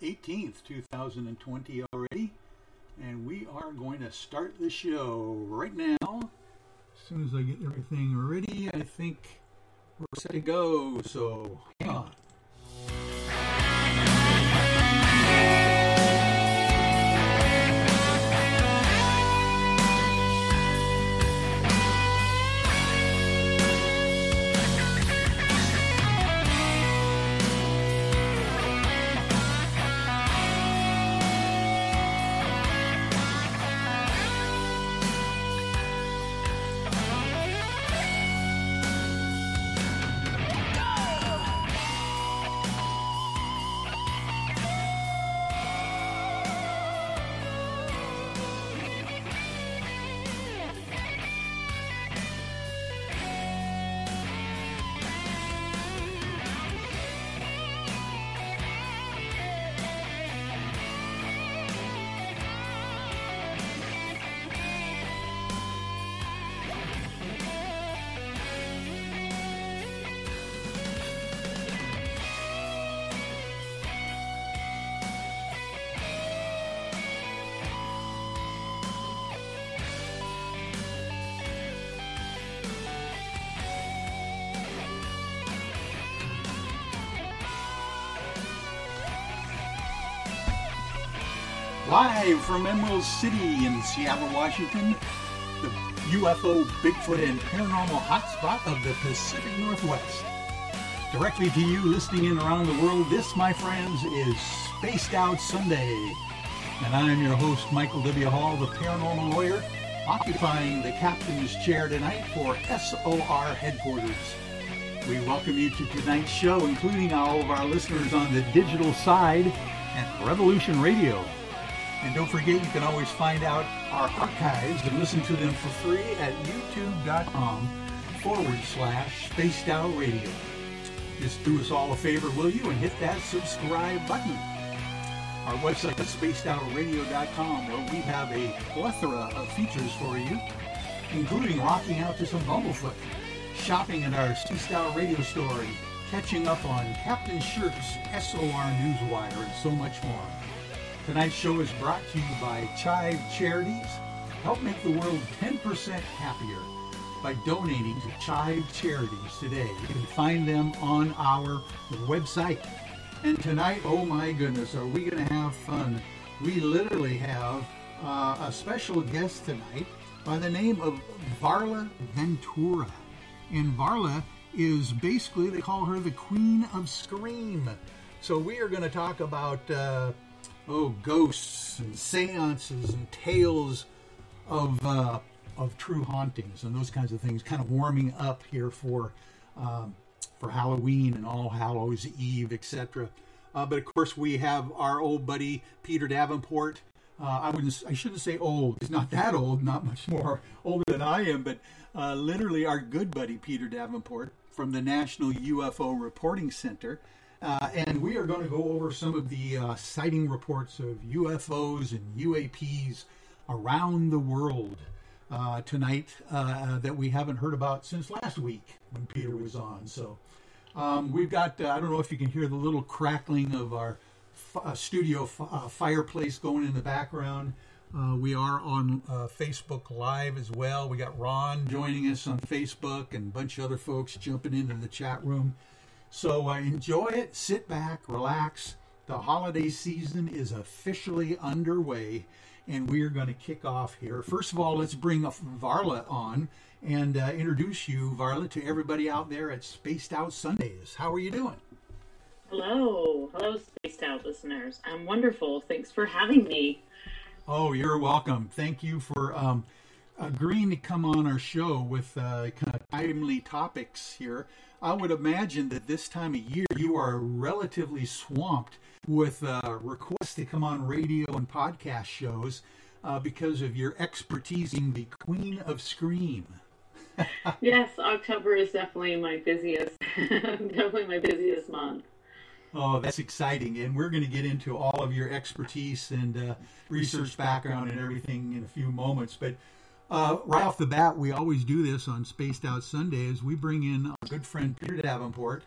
18th, 2020 already. And we are going to start the show right now. As soon as I get everything ready, I think we're set to go. So hang on. Live from Emerald City in Seattle, Washington, the UFO, Bigfoot, and paranormal hotspot of the Pacific Northwest. Directly to you listening in around the world, this, my friends, is Spaced Out Sunday. And I'm your host, Michael W. Hall, the paranormal lawyer, occupying the captain's chair tonight for SOR headquarters. We welcome you to tonight's show, including all of our listeners on the digital side at Revolution Radio. And don't forget, you can always find out our archives and listen to them for free at youtube.com/spacedoutradio. Just do us all a favor, will you, and hit that subscribe button. Our website is spacedoutradio.com, where we have a plethora of features for you, including rocking out to some Bumblefoot, shopping at our Spaced Out Radio store, catching up on Captain Shirk's SOR Newswire, and so much more. Tonight's show is brought to you by Chive Charities. Help make the world 10% happier by donating to Chive Charities today. You can find them on our website. And tonight, oh my goodness, are we going to have fun? We literally have a special guest tonight by the name of Varla Ventura. And Varla is basically, they call her the Queen of Scream. So we are going to talk about ghosts and seances and tales of true hauntings and those kinds of things, kind of warming up here for Halloween and All Hallows Eve, etc. But of course, we have our old buddy Peter Davenport. I shouldn't say old. He's not that old, not much more older than I am, but literally our good buddy Peter Davenport from the National UFO Reporting Center. And we are going to go over some of the sighting reports of UFOs and UAPs around the world tonight that we haven't heard about since last week when Peter was on. So we've got, I don't know if you can hear the little crackling of our studio fireplace going in the background. We are on Facebook Live as well. We got Ron joining us on Facebook and a bunch of other folks jumping into the chat room. So enjoy it, sit back, relax. The holiday season is officially underway, and we are going to kick off here. First of all, let's bring Varla on and introduce you, Varla, to everybody out there at Spaced Out Sundays. How are you doing? Hello, Spaced Out listeners. I'm wonderful. Thanks for having me. Oh, you're welcome. Thank you for agreeing to come on our show with kind of timely topics here. I would imagine that this time of year you are relatively swamped with requests to come on radio and podcast shows because of your expertise in the Queen of Scream. Yes, October is definitely my busiest, month. Oh, that's exciting. And we're going to get into all of your expertise and research background and everything in a few moments. But right off the bat, we always do this on Spaced Out Sundays. We bring in our good friend Peter Davenport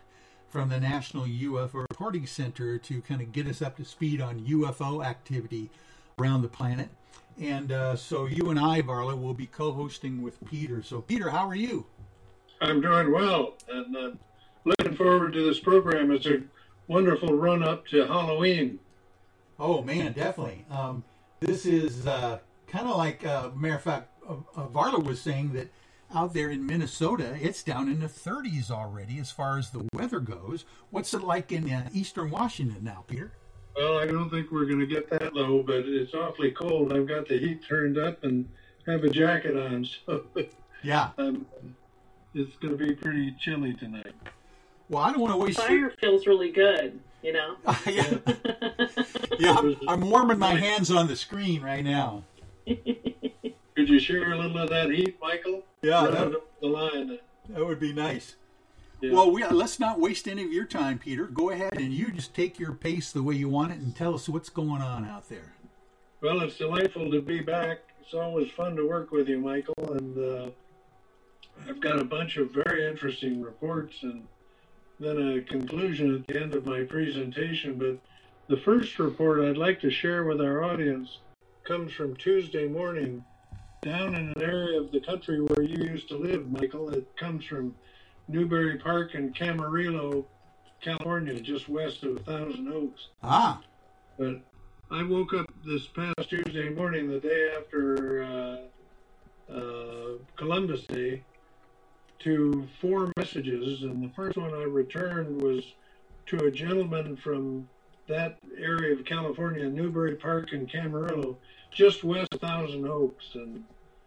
from the National UFO Reporting Center to kind of get us up to speed on UFO activity around the planet. And so you and I, Varla, will be co-hosting with Peter. So, Peter, how are you? I'm doing well, and looking forward to this program. It's a wonderful run-up to Halloween. Oh, man, definitely. This is kind of like, matter of fact, Varla was saying that out there in Minnesota, it's down in the 30s already as far as the weather goes. What's it like in eastern Washington now, Peter? Well, I don't think we're going to get that low, but it's awfully cold. I've got the heat turned up and have a jacket on, so yeah, it's going to be pretty chilly tonight. Well, I don't want to waste. Fire feels really good, you know. Yeah, yeah. I'm warming my hands on the screen right now. Could you share a little of that heat, Michael? Yeah, the line. That would be nice. Yeah. Well, let's not waste any of your time, Peter. Go ahead and you just take your pace the way you want it and tell us what's going on out there. Well, it's delightful to be back. It's always fun to work with you, Michael. And I've got a bunch of very interesting reports and then a conclusion at the end of my presentation. But the first report I'd like to share with our audience comes from Tuesday morning down in an area of the country where you used to live, Michael. It comes from Newbury Park in Camarillo, California, just west of Thousand Oaks. Ah. But I woke up this past Tuesday morning, the day after Columbus Day, to 4 messages. And the first one I returned was to a gentleman from that area of California, Newbury Park in Camarillo, just west of Thousand Oaks. And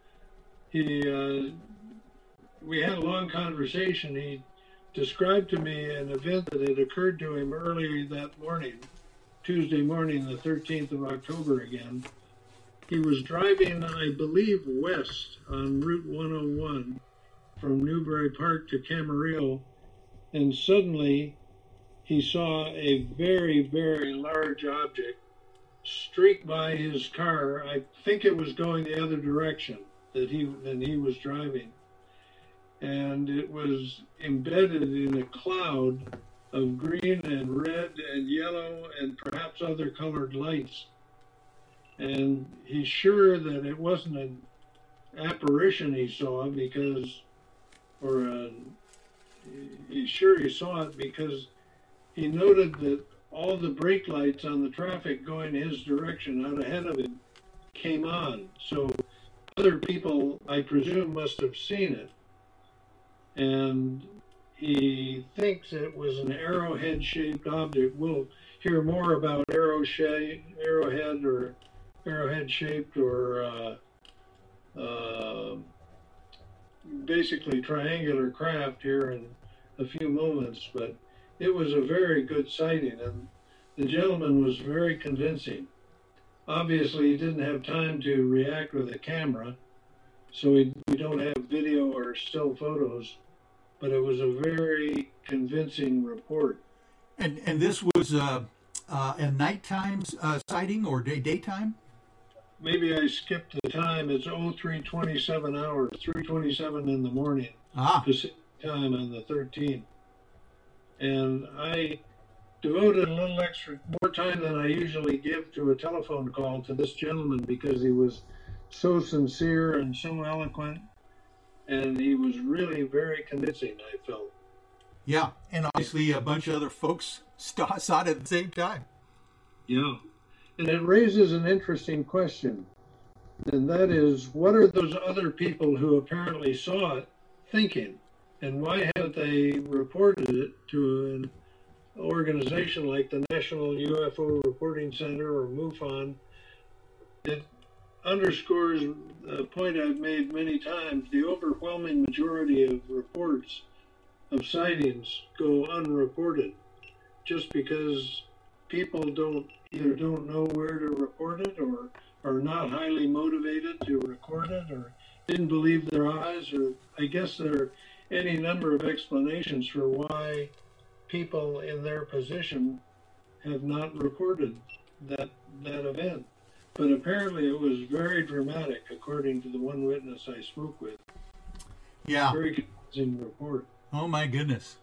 we had a long conversation. He described to me an event that had occurred to him early that morning, Tuesday morning, the 13th of October again. He was driving, I believe, west on Route 101 from Newbury Park to Camarillo, and suddenly he saw a very, very large object streak by his car. I think it was going the other direction than he was driving. And it was embedded in a cloud of green and red and yellow and perhaps other colored lights. And he's sure that it wasn't an apparition he saw he's sure he saw it because he noted that all the brake lights on the traffic going his direction out ahead of him came on. So other people, I presume, must have seen it. And he thinks it was an arrowhead-shaped object. We'll hear more about arrowhead-shaped or basically triangular craft here in a few moments. But it was a very good sighting, and the gentleman was very convincing. Obviously, he didn't have time to react with a camera, so we don't have video or still photos, but it was a very convincing report. And this was a nighttime sighting or daytime? Maybe I skipped the time. It's 03:27 hours, 3:27 in the morning, Pacific time on the 13th. And I devoted a little extra more time than I usually give to a telephone call to this gentleman because he was so sincere and so eloquent, and he was really very convincing, I felt. Yeah, and obviously a bunch of other folks saw it at the same time. Yeah, and it raises an interesting question, and that is, what are those other people who apparently saw it thinking, and why haven't they reported it to an organization like the National UFO Reporting Center or MUFON? It underscores a point I've made many times. The overwhelming majority of reports of sightings go unreported just because people either don't know where to report it or are not highly motivated to record it or didn't believe their eyes, or I guess there are any number of explanations for why people in their position have not reported that event. But apparently it was very dramatic, according to the one witness I spoke with. Yeah. Very convincing report. Oh, my goodness.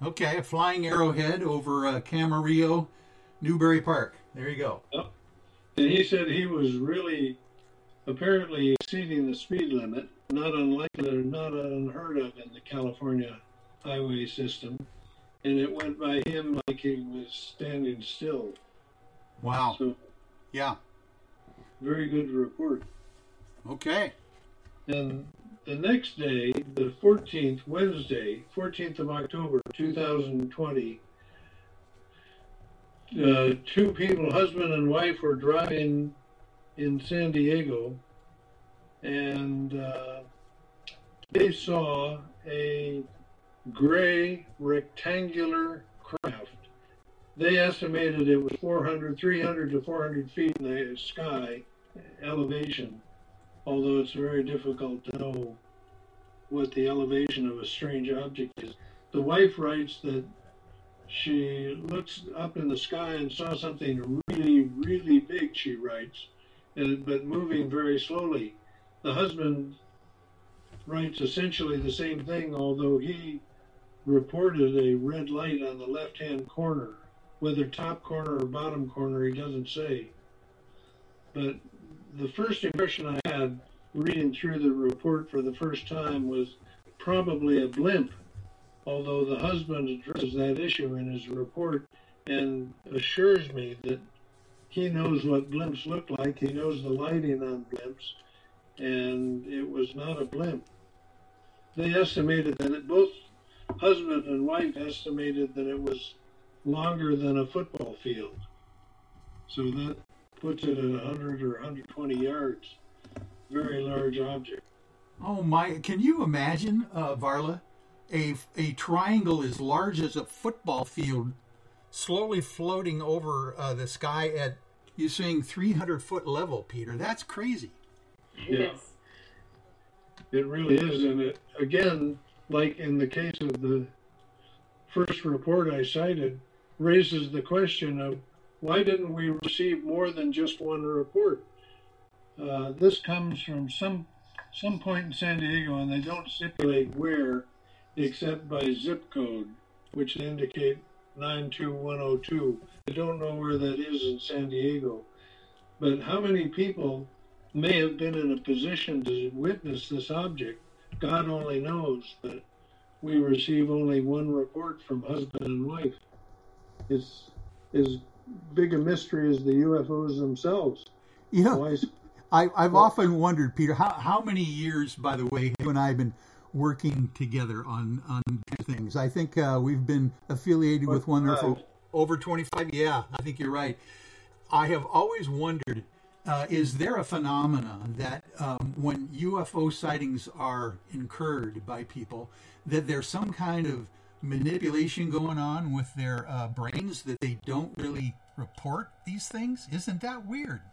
Okay, a flying arrowhead over Camarillo, Newbury Park. There you go. Yep. And he said he was really apparently exceeding the speed limit, not unlikely or not unheard of in the California highway system. And it went by him like he was standing still. Wow. So, yeah. Very good report. Okay. And the next day, the 14th, Wednesday, 14th of October, 2020, two people, husband and wife, were driving in San Diego, and they saw a gray rectangular craft. They estimated it was 300 to 400 feet in the sky elevation, although it's very difficult to know what the elevation of a strange object is. The wife writes that she looks up in the sky and saw something really, really big, she writes, but moving very slowly. The husband writes essentially the same thing, although he reported a red light on the left-hand corner. Whether top corner or bottom corner, he doesn't say. But the first impression I had reading through the report for the first time was probably a blimp, although the husband addresses that issue in his report and assures me that he knows what blimps look like. He knows the lighting on blimps, and it was not a blimp. They estimated that both husband and wife estimated that it was longer than a football field. So that puts it at 100 or 120 yards. Very large object. Oh my, can you imagine, Varla, a triangle as large as a football field slowly floating over the sky at, you're saying 300-foot level, Peter? That's crazy. Yes. It really is. And it, again, like in the case of the first report I cited, raises the question of why didn't we receive more than just one report? This comes from some point in San Diego, and they don't stipulate where, except by zip code, which they indicate 92102. I don't know where that is in San Diego, but how many people may have been in a position to witness this object, God only knows, but we receive only one report from husband and wife. It's as big a mystery as the UFOs themselves. You know, I've often wondered, Peter, how many years, by the way, you and I have been working together on things. I think we've been affiliated with one for over 25. Yeah, I think you're right. I have always wondered, is there a phenomenon that when UFO sightings are incurred by people, that there's some kind of manipulation going on with their brains that they don't really report these things? Isn't that weird?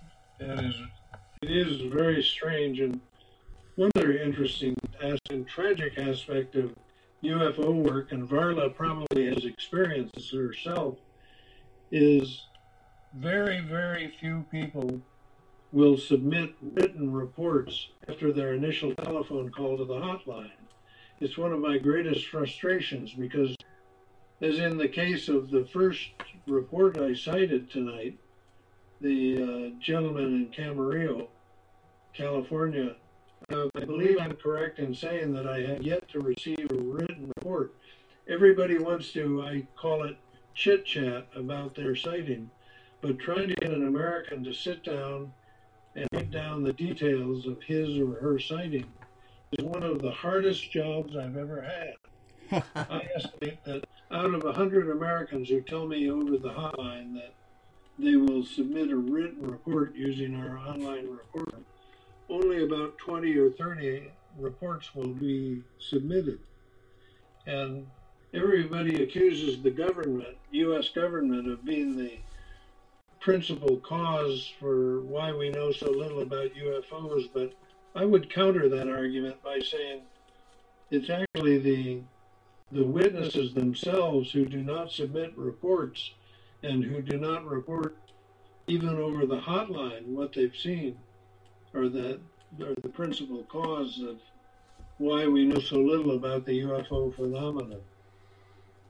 It is very strange. And one very interesting and tragic aspect of UFO work, and Varla probably has experienced this herself, is very, very few people will submit written reports after their initial telephone call to the hotline. It's one of my greatest frustrations because, as in the case of the first report I cited tonight, the gentleman in Camarillo, California, I believe I'm correct in saying that I have yet to receive a written report. Everybody wants to, I call it chit-chat about their sighting, but trying to get an American to sit down and write down the details of his or her sighting is one of the hardest jobs I've ever had. I estimate that out of 100 Americans who tell me over the hotline that they will submit a written report using our online reporter, only about 20 or 30 reports will be submitted. And everybody accuses the government, U.S. government, of being the principal cause for why we know so little about UFOs, but I would counter that argument by saying it's actually the witnesses themselves who do not submit reports and who do not report even over the hotline what they've seen are the principal cause of why we know so little about the UFO phenomenon.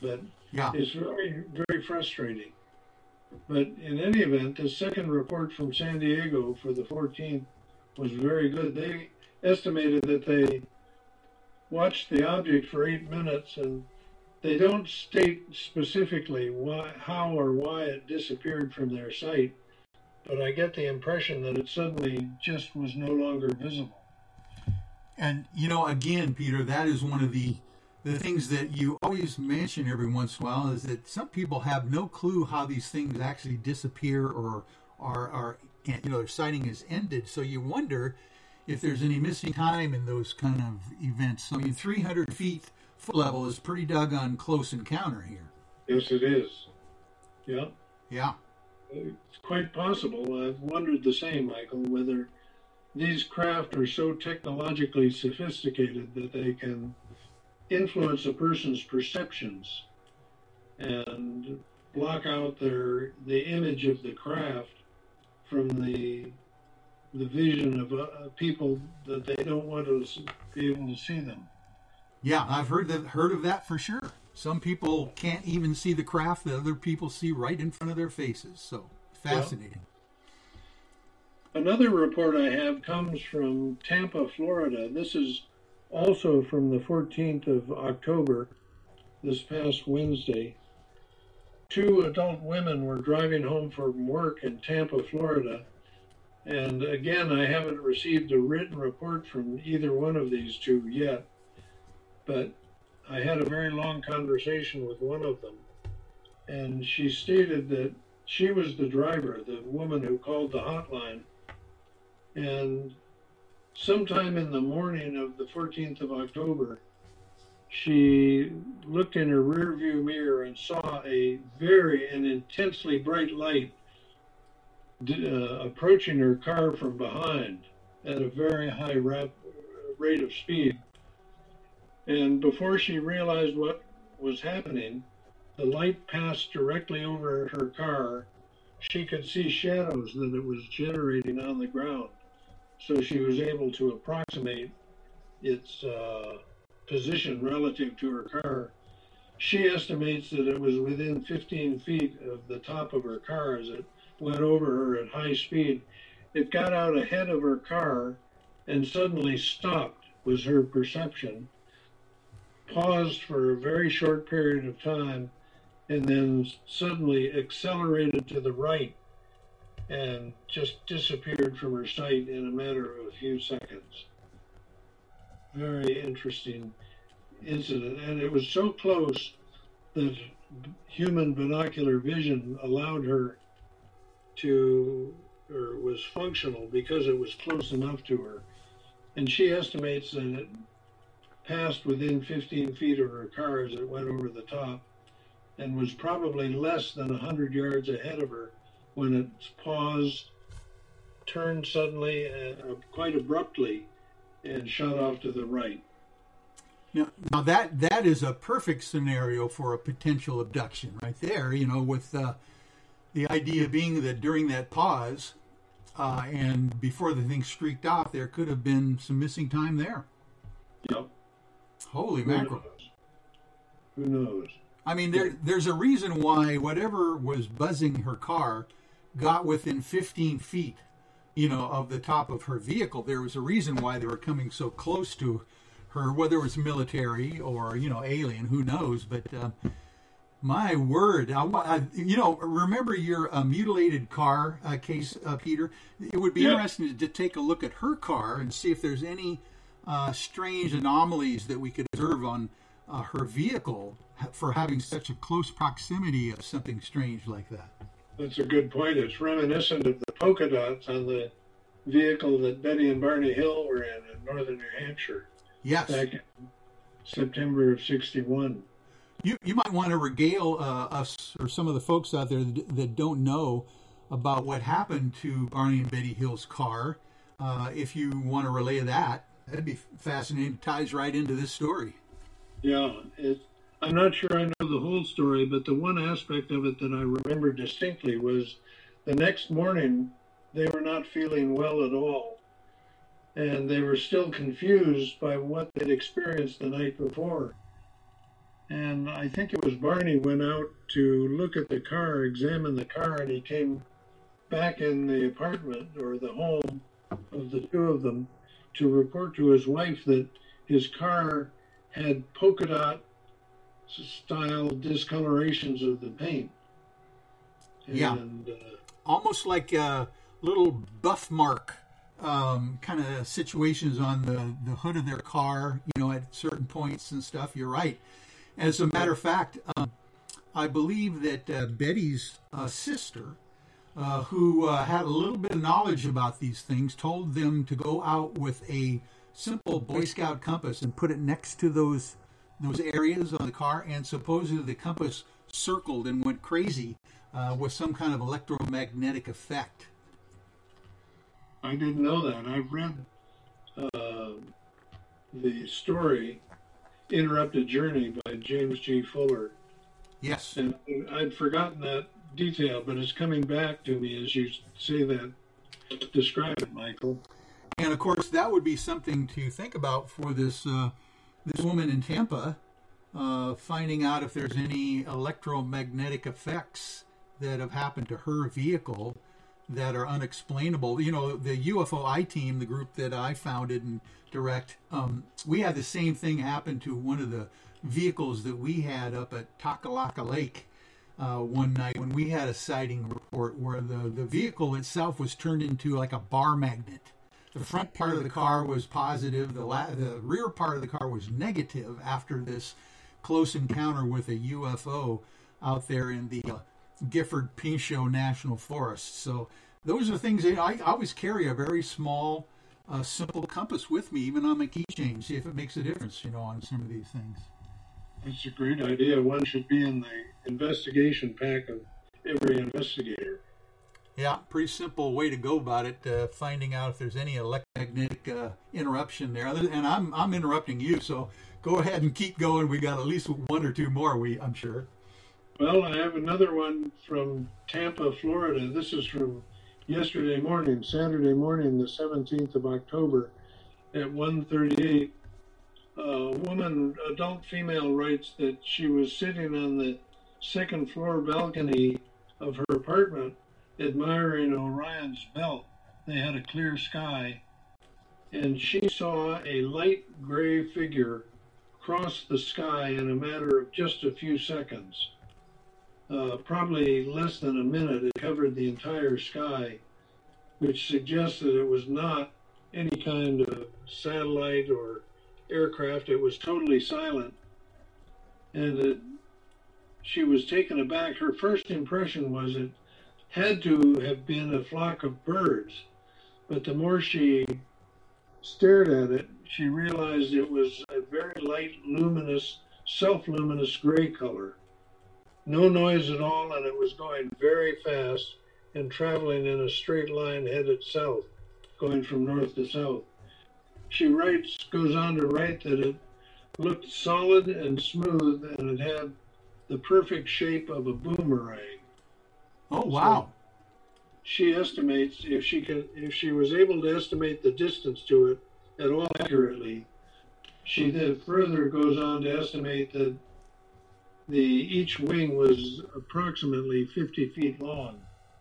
but Yeah. it's very, very frustrating. But in any event, the second report from San Diego for the 14th was very good. They estimated that they watched the object for 8 minutes, and they don't state specifically how or why it disappeared from their sight, but I get the impression that it suddenly just was no longer visible. And, again, Peter, that is one of the things that you always mention every once in a while, is that some people have no clue how these things actually disappear or are their sighting is ended. So you wonder if there's any missing time in those kind of events. So 300 feet foot level is pretty doggone close encounter here. Yes, it is. Yeah. Yeah. It's quite possible. I've wondered the same, Michael, whether these craft are so technologically sophisticated that they can influence a person's perceptions and block out the image of the craft from the vision of people that they don't want to be able to see them. Yeah, I've heard of that for sure. Some people can't even see the craft that other people see right in front of their faces. So fascinating. Yeah. Another report I have comes from Tampa, Florida. This is also from the 14th of October, this past Wednesday. 2 adult women were driving home from work in Tampa, Florida. And again, I haven't received a written report from either one of these 2 yet, but I had a very long conversation with one of them, and she stated that she was the driver, the woman who called the hotline, and sometime in the morning of the 14th of October, she looked in her rearview mirror and saw a very and intensely bright light approaching her car from behind at a very high rate of speed. And before she realized what was happening, the light passed directly over her car. She could see shadows that it was generating on the ground. So she was able to approximate its position relative to her car. She estimates that it was within 15 feet of the top of her car as it went over her at high speed. It got out ahead of her car and suddenly stopped, was her perception, paused for a very short period of time, and then suddenly accelerated to the right and just disappeared from her sight in a matter of a few seconds. Very interesting incident, and it was so close that human binocular vision allowed her to, or was functional because it was close enough to her. And she estimates that it passed within 15 feet of her car as it went over the top, and was probably less than 100 yards ahead of her when it paused, turned suddenly, quite abruptly, and shot off to the right. Now that is a perfect scenario for a potential abduction right there, with the idea being that during that pause and before the thing streaked off, there could have been some missing time there. Yep. Holy mackerel. Who knows? I mean, there's a reason why whatever was buzzing her car got within 15 feet, of the top of her vehicle. There was a reason why they were coming so close to her, whether it was military or, alien, who knows. But my word, remember your mutilated car case, Peter? It would be interesting to take a look at her car and see if there's any strange anomalies that we could observe on her vehicle for having such a close proximity of something strange like that. That's a good point. It's reminiscent of the polka dots on the vehicle that Betty and Barney Hill were in northern New Hampshire. Yes. Back in September of '61. You might want to regale us or some of the folks out there that don't know about what happened to Barney and Betty Hill's car. If you want to relay that, that'd be fascinating. It ties right into this story. Yeah, I'm not sure I know the whole story, but the one aspect of it that I remember distinctly was the next morning they were not feeling well at all. And they were still confused by what they'd experienced the night before. And I think it was Barney went out to look at the car, examine the car, and he came back in the apartment or the home of the two of them to report to his wife that his car had polka dot style discolorations of the paint. And, almost like a little buff mark kind of situations on the hood of their car, at certain points and stuff. You're right. As a matter of fact, I believe that Betty's sister, who had a little bit of knowledge about these things, told them to go out with a simple Boy Scout compass and put it next to those areas on the car, and supposedly the compass circled and went crazy with some kind of electromagnetic effect. I didn't know that. I've read the story Interrupted Journey by James G. Fuller. Yes. And I'd forgotten that detail, but it's coming back to me as you say that. Describe it, Michael. And of course, that would be something to think about for this woman in Tampa, finding out if there's any electromagnetic effects that have happened to her vehicle that are unexplainable. The UFO I-Team, the group that I founded and direct, we had the same thing happen to one of the vehicles that we had up at Takalaka Lake one night when we had a sighting report where the vehicle itself was turned into like a bar magnet. The front part of the car was positive. The rear part of the car was negative after this close encounter with a UFO out there in the Gifford Pinchot National Forest. So those are things that I always carry a very small, simple compass with me, even on my keychain, see if it makes a difference, on some of these things. That's a great idea. One should be in the investigation pack of every investigator. Yeah, pretty simple way to go about it, finding out if there's any electromagnetic interruption there. And I'm interrupting you, so go ahead and keep going. We got at least one or two more, I'm sure. Well, I have another one from Tampa, Florida. This is from yesterday morning, Saturday morning, the 17th of October at 1:38. A woman, adult female, writes that she was sitting on the second floor balcony of her apartment admiring Orion's belt. They had a clear sky, and she saw a light gray figure cross the sky in a matter of just a few seconds. Probably less than a minute. It covered the entire sky, which suggests that it was not any kind of satellite or aircraft. It was totally silent, and she was taken aback. Her first impression was it had to have been a flock of birds, but the more she stared at it, she realized it was a very light, luminous, self-luminous gray color. No noise at all, and it was going very fast and traveling in a straight line headed south, going from north to south. She goes on to write that it looked solid and smooth, and it had the perfect shape of a boomerang. Oh, wow. So she estimates, if she was able to estimate the distance to it at all accurately, she then further goes on to estimate that each wing was approximately 50 feet long.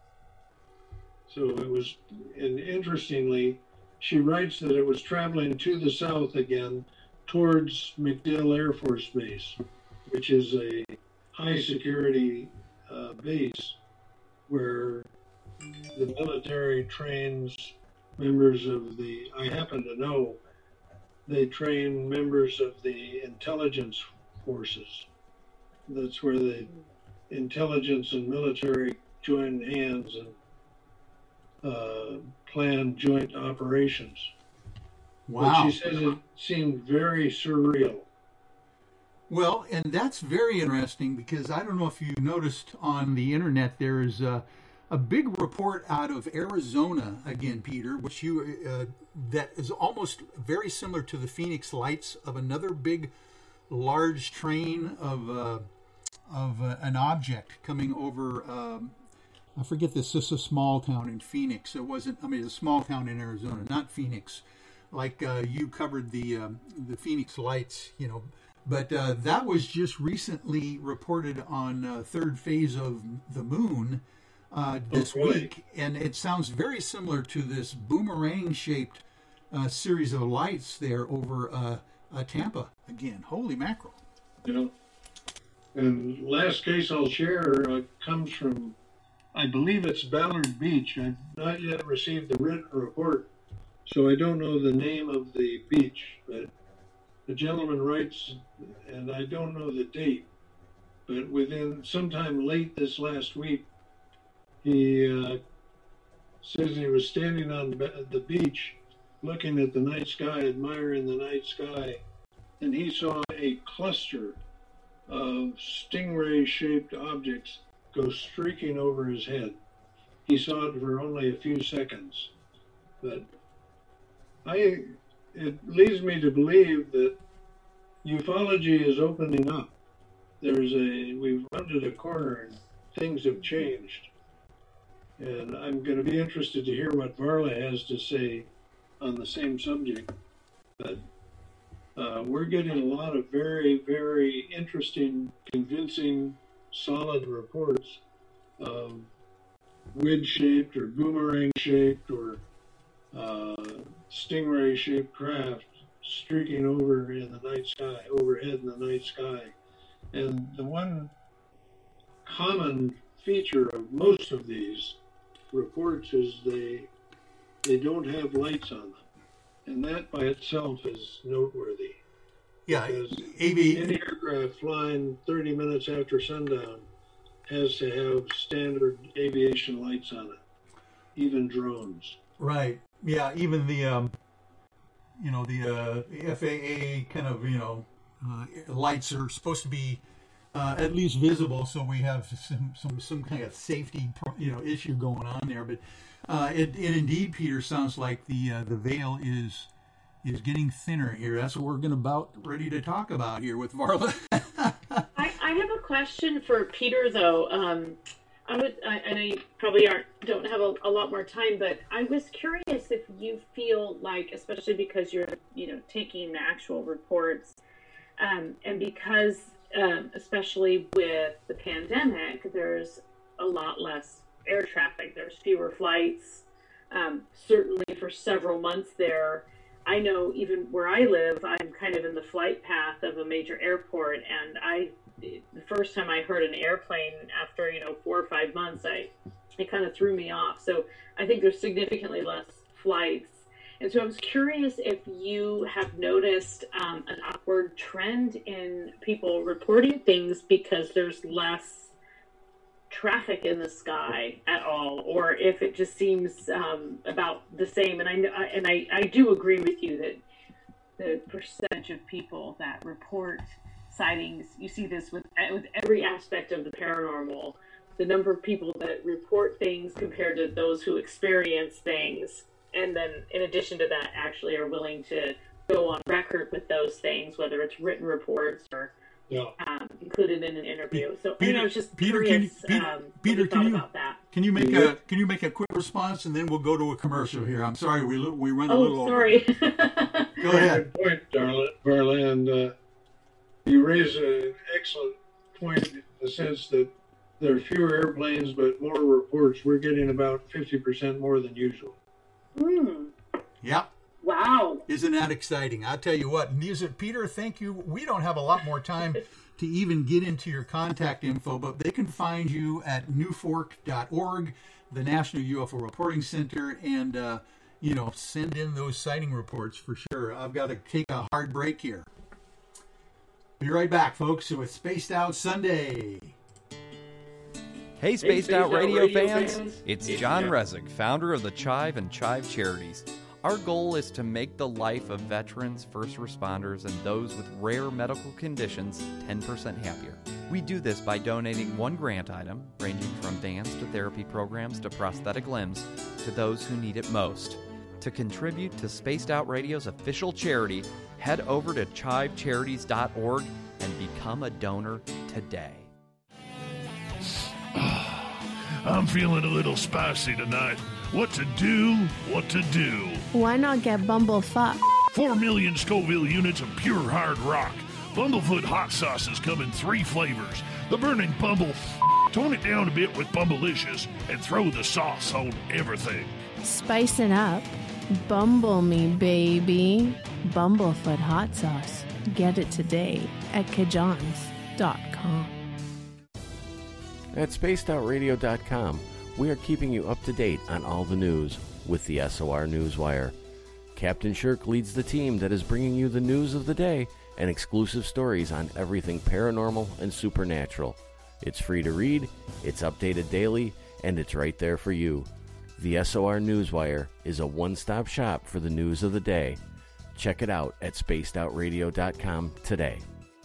So it was, and interestingly, she writes that it was traveling to the south again towards MacDill Air Force Base, which is a high security base where the military trains members of I happen to know, they train members of the intelligence forces. That's where the intelligence and military join hands and plan joint operations. Wow. But she says it seemed very surreal. Well, and that's very interesting because I don't know if you noticed on the internet, there is a big report out of Arizona again, Peter, which that is almost very similar to the Phoenix Lights, of another big, large train of an object coming over. I forget this. This is a small town in Phoenix. It wasn't. I mean, it's a small town in Arizona, not Phoenix. Like you covered the Phoenix Lights, But that was just recently reported on third phase of the moon this week, and it sounds very similar to this boomerang-shaped series of lights there over Tampa again. Holy mackerel! Yeah. And last case I'll share comes from, I believe it's Ballard Beach. I've not yet received the written report, so I don't know the name of the beach, but the gentleman writes, and I don't know the date, but within sometime late this last week, he says he was standing on the beach looking at the night sky, admiring the night sky, and he saw a cluster of stingray-shaped objects go streaking over his head. He saw it for only a few seconds, but it leads me to believe that ufology is opening up. We've rounded a corner and things have changed. And I'm going to be interested to hear what Varla has to say on the same subject. But we're getting a lot of very, very interesting, convincing, solid reports of wedge-shaped or boomerang-shaped or stingray-shaped craft streaking over in the night sky, overhead in the night sky. And the one common feature of most of these reports is they don't have lights on them. And that by itself is noteworthy. Yeah, any aircraft flying 30 minutes after sundown has to have standard aviation lights on it, even drones. Right. Yeah, even the FAA kind of, lights are supposed to be at least visible, so we have some kind of safety, issue going on there. But it indeed, Peter, sounds like the veil is getting thinner here. That's what we're about ready to talk about here with Varla. I have a question for Peter, though. I know you probably don't have a lot more time, but I was curious if you feel like, especially because you're taking the actual reports, and because especially with the pandemic, there's a lot less air traffic. There's fewer flights. Certainly for several months there, I know even where I live, I'm kind of in the flight path of a major airport, and the first time I heard an airplane after 4 or 5 months, it kind of threw me off. So I think there's significantly less flights, and so I was curious if you have noticed an upward trend in people reporting things because there's less traffic in the sky at all, or if it just seems about the same. And I do agree with you that the percentage of people that report sightings, you see this with every aspect of the paranormal, the number of people that report things compared to those who experience things, and then in addition to that actually are willing to go on record with those things, whether it's written reports or included in an interview. So Peter, I was just curious. Peter, can you make a quick response, and then we'll go to a commercial here. I'm sorry, we run a little sorry. over. Go ahead. Good point, Varla, and you raise an excellent point in the sense that there are fewer airplanes, but more reports. We're getting about 50% more than usual. Yeah. Wow. Isn't that exciting? I'll tell you what, Peter, thank you. We don't have a lot more time to even get into your contact info, but they can find you at newfork.org, the National UFO Reporting Center, and, send in those sighting reports for sure. I've got to take a hard break here. Be right back, folks, with Spaced Out Sunday. Hey, Spaced Out Radio fans. It's John Resig, founder of the Chive and Chive Charities. Our goal is to make the life of veterans, first responders, and those with rare medical conditions 10% happier. We do this by donating one grant item, ranging from vans to therapy programs to prosthetic limbs, to those who need it most. To contribute to Spaced Out Radio's official charity, head over to chivecharities.org and become a donor today. I'm feeling a little spicy tonight. What to do? Why not get bumblefuck? 4 million Scoville units of pure hard rock. Bumblefoot hot sauces come in 3 flavors. The burning Bumble, tone it down a bit with Bumblicious, and throw the sauce on everything. Spice it up. Bumble me, baby. Bumblefoot hot sauce. Get it today at Kajans.com. At SpacedOutRadio.com, we are keeping you up to date on all the news with the SOR Newswire. Captain Shirk leads the team that is bringing you the news of the day and exclusive stories on everything paranormal and supernatural. It's free to read, it's updated daily, and it's right there for you. The SOR Newswire is a one-stop shop for the news of the day. Check it out at SpacedOutRadio.com today.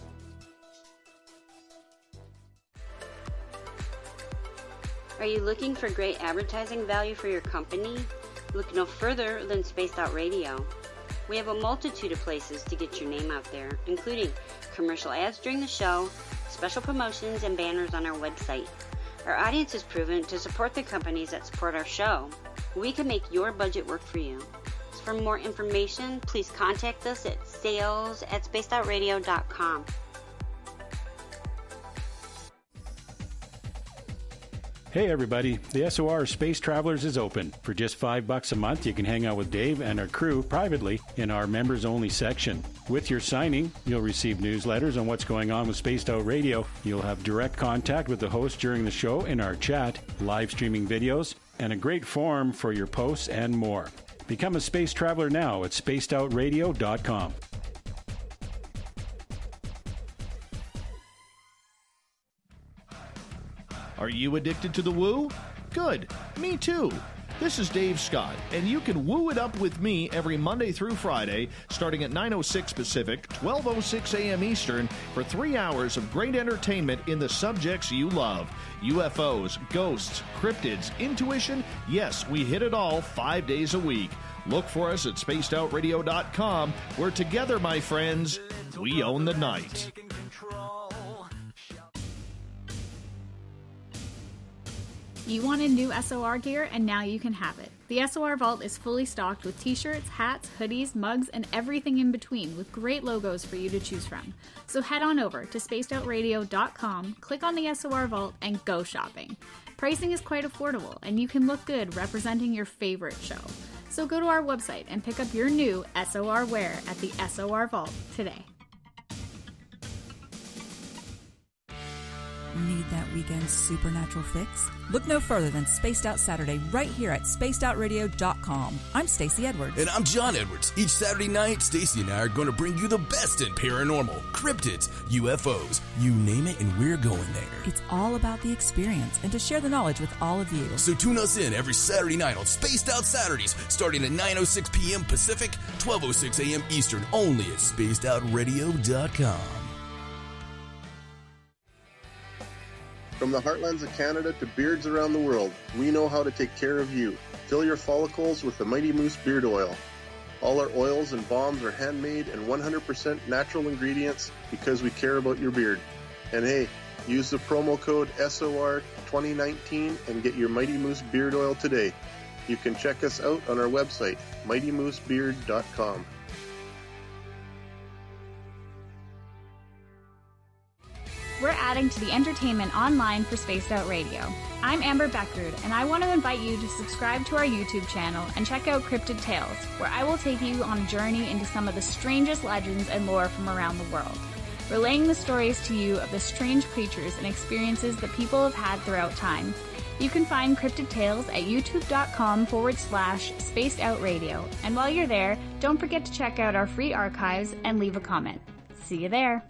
Are you looking for great advertising value for your company? Look no further than Spaced Out Radio. We have a multitude of places to get your name out there, including commercial ads during the show, special promotions, and banners on our website. Our audience is proven to support the companies that support our show. We can make your budget work for you. So for more information, please contact us at sales@spacedoutradio.com. Hey everybody, the SOR Space Travelers is open. For just $5 a month, you can hang out with Dave and our crew privately in our members-only section. With your signing, you'll receive newsletters on what's going on with Spaced Out Radio. You'll have direct contact with the host during the show in our chat, live streaming videos, and a great forum for your posts and more. Become a space traveler now at spacedoutradio.com. Are you addicted to the woo? Good. Me too. This is Dave Scott, and you can woo it up with me every Monday through Friday, starting at 9:06 Pacific, 12:06 a.m. Eastern, for 3 hours of great entertainment in the subjects you love. UFOs, ghosts, cryptids, intuition. Yes, we hit it all 5 days a week. Look for us at spacedoutradio.com, where together, my friends, we own the night. You wanted new SOR gear, and now you can have it. The SOR Vault is fully stocked with t-shirts, hats, hoodies, mugs, and everything in between, with great logos for you to choose from. So head on over to spacedoutradio.com, click on the SOR Vault, and go shopping. Pricing is quite affordable, and you can look good representing your favorite show. So go to our website and pick up your new SOR wear at the SOR Vault today. Need that weekend's supernatural fix? Look no further than Spaced Out Saturday right here at spacedoutradio.com. I'm Stacey Edwards. And I'm John Edwards. Each Saturday night, Stacey and I are going to bring you the best in paranormal, cryptids, UFOs, you name it, and we're going there. It's all about the experience and to share the knowledge with all of you. So tune us in every Saturday night on Spaced Out Saturdays, starting at 9:06 p.m. Pacific, 12:06 a.m. Eastern, only at spacedoutradio.com. From the heartlands of Canada to beards around the world, we know how to take care of you. Fill your follicles with the Mighty Moose Beard Oil. All our oils and balms are handmade and 100% natural ingredients because we care about your beard. And hey, use the promo code SOR2019 and get your Mighty Moose Beard Oil today. You can check us out on our website, mightymoosebeard.com. We're adding to the entertainment online for Spaced Out Radio. I'm Amber Beckrud, and I want to invite you to subscribe to our YouTube channel and check out Cryptid Tales, where I will take you on a journey into some of the strangest legends and lore from around the world, relaying the stories to you of the strange creatures and experiences that people have had throughout time. You can find Cryptid Tales at youtube.com/Spaced Out Radio. And while you're there, don't forget to check out our free archives and leave a comment. See you there.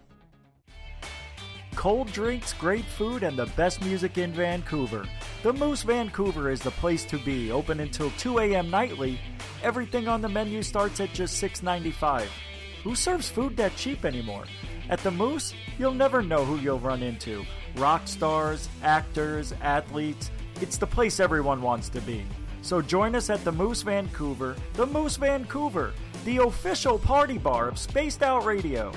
Cold drinks, great food, and the best music in Vancouver. The Moose Vancouver is the place to be, open until 2 a.m. nightly. Everything on the menu starts at just $6.95. Who serves food that cheap anymore? At the Moose, you'll never know who you'll run into. Rock stars, actors, athletes. It's the place everyone wants to be. So join us at the Moose Vancouver, the official party bar of Spaced Out Radio.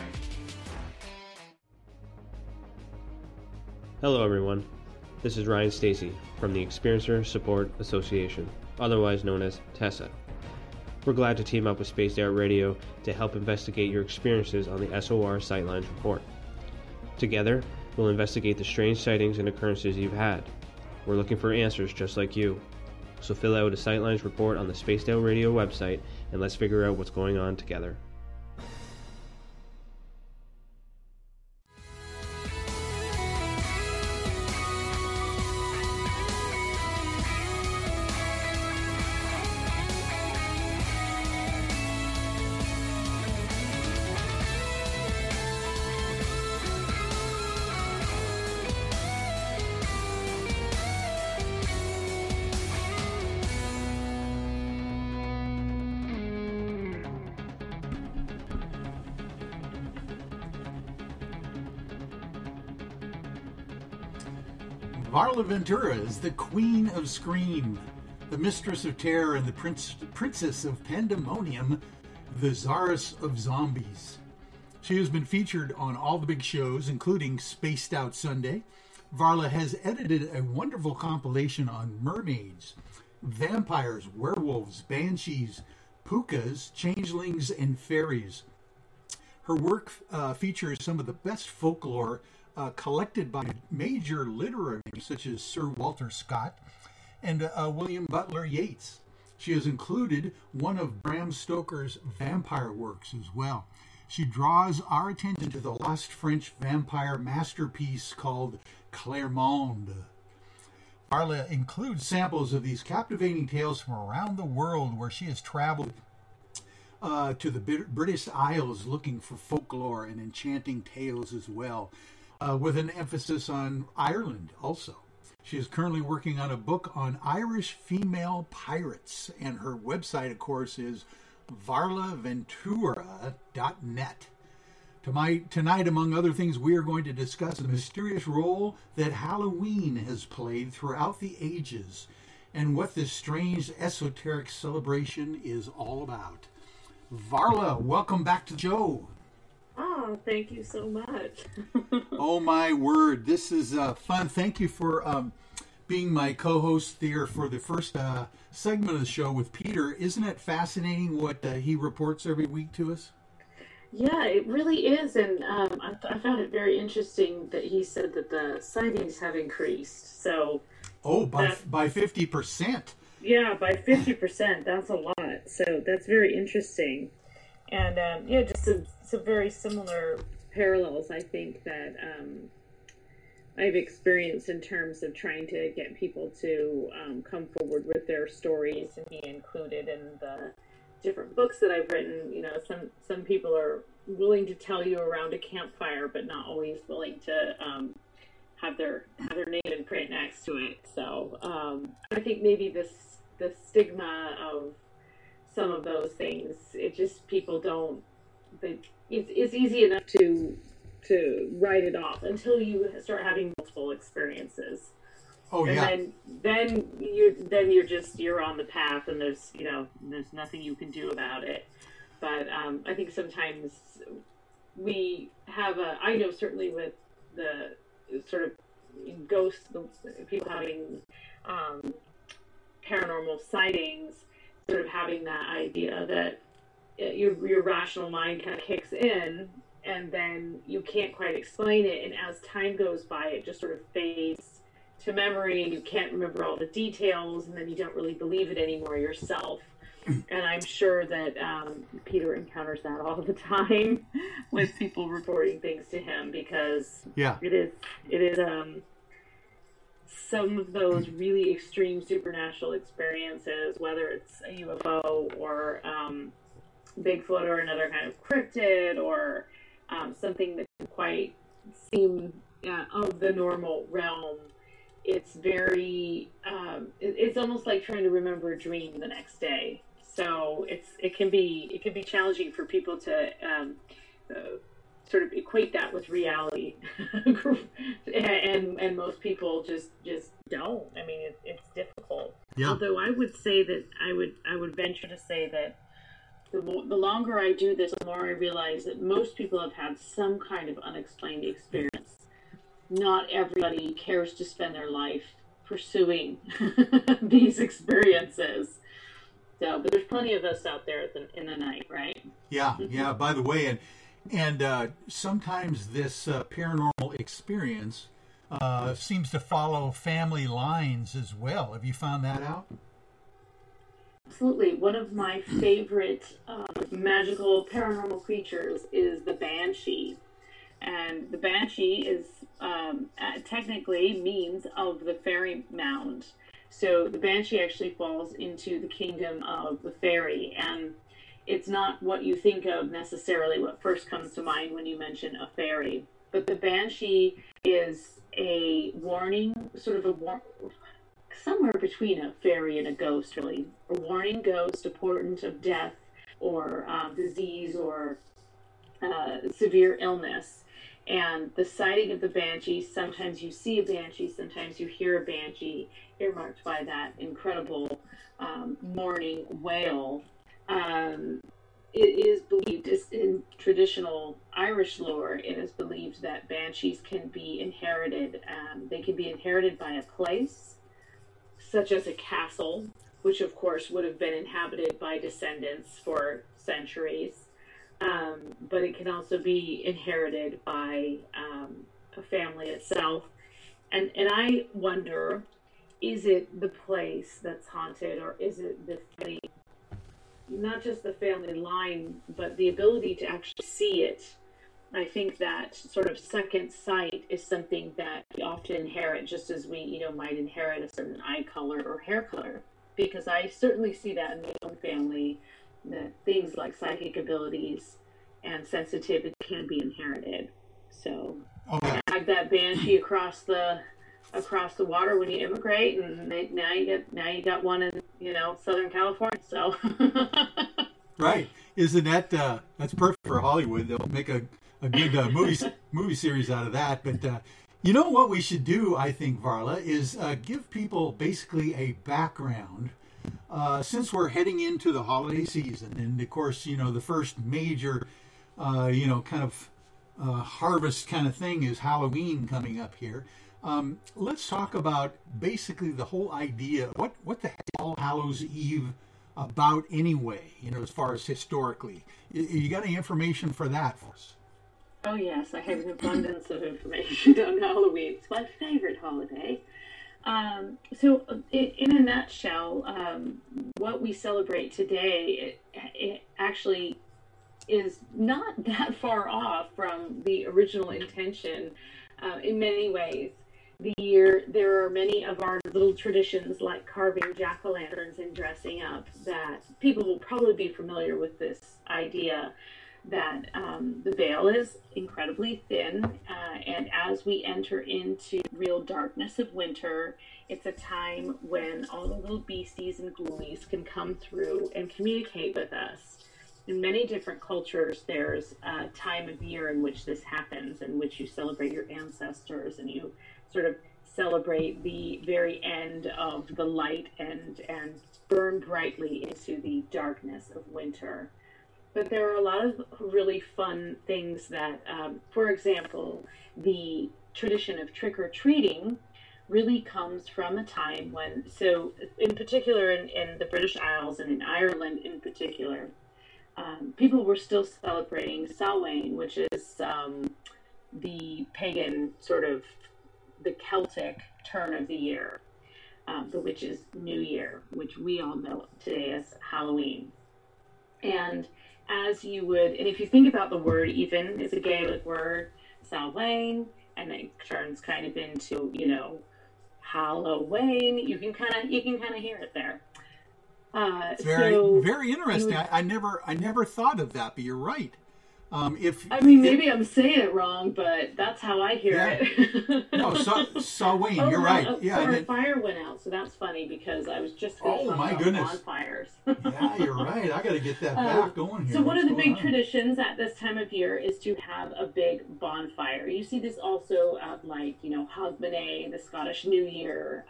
Hello everyone, this is Ryan Stacy from the Experiencer Support Association, otherwise known as TESSA. We're glad to team up with Spaced Out Radio to help investigate your experiences on the SOR Sightlines Report. Together, we'll investigate the strange sightings and occurrences you've had. We're looking for answers just like you. So fill out a Sightlines Report on the Spaced Out Radio website and let's figure out what's going on together. Varla Ventura is the Queen of Scream, the Mistress of Terror, and the Princess of Pandemonium, the Czaress of Zombies. She has been featured on all the big shows, including Spaced Out Sunday. Varla has edited a wonderful compilation on mermaids, vampires, werewolves, banshees, pukas, changelings, and fairies. Her work features some of the best folklore collected by major literary names such as Sir Walter Scott and William Butler Yeats. She has included one of Bram Stoker's vampire works as well. She draws our attention to the lost French vampire masterpiece called Clermont. Varla includes samples of these captivating tales from around the world where she has traveled to the British Isles looking for folklore and enchanting tales as well, with an emphasis on Ireland also. She is currently working on a book on Irish female pirates, and her website, of course, is varlaventura.net. Tonight, among other things, we are going to discuss the mysterious role that Halloween has played throughout the ages and what this strange esoteric celebration is all about. Varla, welcome back to the show. Oh, thank you so much. Oh, my word. This is fun. Thank you for being my co-host there for the first segment of the show with Peter. Isn't it fascinating what he reports every week to us? Yeah, it really is. And I found it very interesting that he said that the sightings have increased. So, by 50%. Yeah, by 50%. That's a lot. So that's very interesting. And just some very similar parallels, I think, that I've experienced in terms of trying to get people to come forward with their stories and be included in the different books that I've written. You know, some people are willing to tell you around a campfire, but not always willing to have their name in print next to it. So I think maybe the stigma of some of those things, it just, people don't, it's easy enough to write it off until you start having multiple experiences. Oh, and yeah. Then you're on the path, and there's nothing you can do about it. But I think sometimes we have I know certainly with the sort of ghosts, people having paranormal sightings, sort of having that idea that your rational mind kind of kicks in, and then you can't quite explain it, and as time goes by, it just sort of fades to memory, and you can't remember all the details, and then you don't really believe it anymore yourself. And I'm sure that Peter encounters that all the time with people reporting things to him, because it is some of those really extreme supernatural experiences, whether it's a UFO or Bigfoot or another kind of cryptid, or something that doesn't quite seem of the normal realm. It's very it's almost like trying to remember a dream the next day. So it can be challenging for people to sort of equate that with reality, and most people just don't. I mean, it's difficult. Yeah. Although I would say that I would venture to say that the longer I do this, the more I realize that most people have had some kind of unexplained experience. Not everybody cares to spend their life pursuing these experiences. So, but there's plenty of us out there in the night, right? Yeah, yeah. By the way, and sometimes this paranormal experience seems to follow family lines as well. Have you found that out? Absolutely. One of my favorite magical paranormal creatures is the banshee. And the banshee is technically means of the fairy mound. So the banshee actually falls into the kingdom of the fairy. And it's not what you think of necessarily what first comes to mind when you mention a fairy. But the banshee is a warning, sort of somewhere between a fairy and a ghost, really. A warning ghost, a portent of death or disease or severe illness. And the sighting of the banshee, sometimes you see a banshee, sometimes you hear a banshee, earmarked by that incredible mourning wail. It is believed, in traditional Irish lore, it is believed that banshees can be inherited. They can be inherited by a place, such as a castle, which of course would have been inhabited by descendants for centuries. But it can also be inherited by a family itself. And I wonder, is it the place that's haunted, or is it the family, not just the family line, but the ability to actually see it? I think that sort of second sight is something that we often inherit, just as we, might inherit a certain eye color or hair color. Because I certainly see that in my own family, that things like psychic abilities and sensitivity can be inherited. So have that banshee across the water when you immigrate, and now you got one in Southern California. So right, isn't that that's perfect for Hollywood? They'll make a good movie series out of that. But you know what we should do, I think, Varla, is give people basically a background. Since we're heading into the holiday season, and of course, the first major, kind of harvest kind of thing is Halloween coming up here. Let's talk about basically the whole idea. What the heck is All Hallows Eve about anyway? As far as historically, you got any information for that for us? Oh yes, I have an abundance of information on Halloween. It's my favorite holiday. So in a nutshell, what we celebrate today, it actually is not that far off from the original intention in many ways. There are many of our little traditions, like carving jack-o'-lanterns and dressing up, that people will probably be familiar with this idea that the veil is incredibly thin, and as we enter into real darkness of winter, it's a time when all the little beasties and ghoulies can come through and communicate with us. In many different cultures, there's a time of year in which this happens, in which you celebrate your ancestors and you sort of celebrate the very end of the light and burn brightly into the darkness of winter. But there are a lot of really fun things that, for example, the tradition of trick-or-treating really comes from a time when, so in particular in the British Isles and in Ireland in particular, people were still celebrating Samhain, which is the pagan sort of the Celtic turn of the year, which is New Year, which we all know today as Halloween. And as you would, and if you think about the word, even is a Gaelic word, Samhain, and it turns kind of into, Halloween. You can kind of hear it there. It's very interesting. I never thought of that, but you're right. Maybe I'm saying it wrong, but that's how I hear it. No, Samhain, you're right. Our fire went out, so that's funny because I was just going to talk about bonfires. Yeah, you're right. I got to get that back going here. So one of the big traditions at this time of year is to have a big bonfire. You see this also at Hogmanay, the Scottish New Year.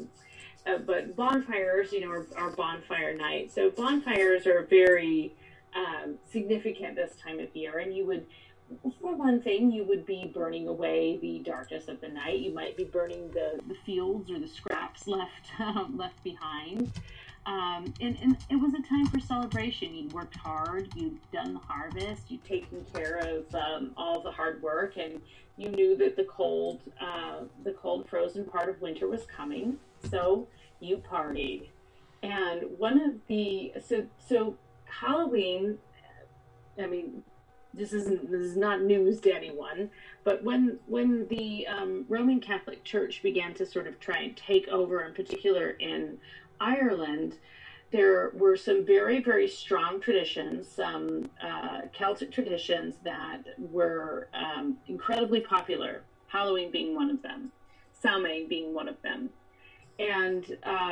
But bonfires, are bonfire night. So bonfires are very significant this time of year, and you would, for one thing, you would be burning away the darkness of the night. You might be burning the fields or the scraps left behind. And it was a time for celebration. You'd worked hard, you'd done the harvest, you'd taken care of all the hard work, and you knew that the cold, frozen part of winter was coming. So you partied. And one of the so Halloween, I mean, this is not news to anyone, but when the Roman Catholic Church began to sort of try and take over, in particular in Ireland, there were some very, very strong traditions, some Celtic traditions that were incredibly popular, Halloween being one of them, Samhain being one of them. And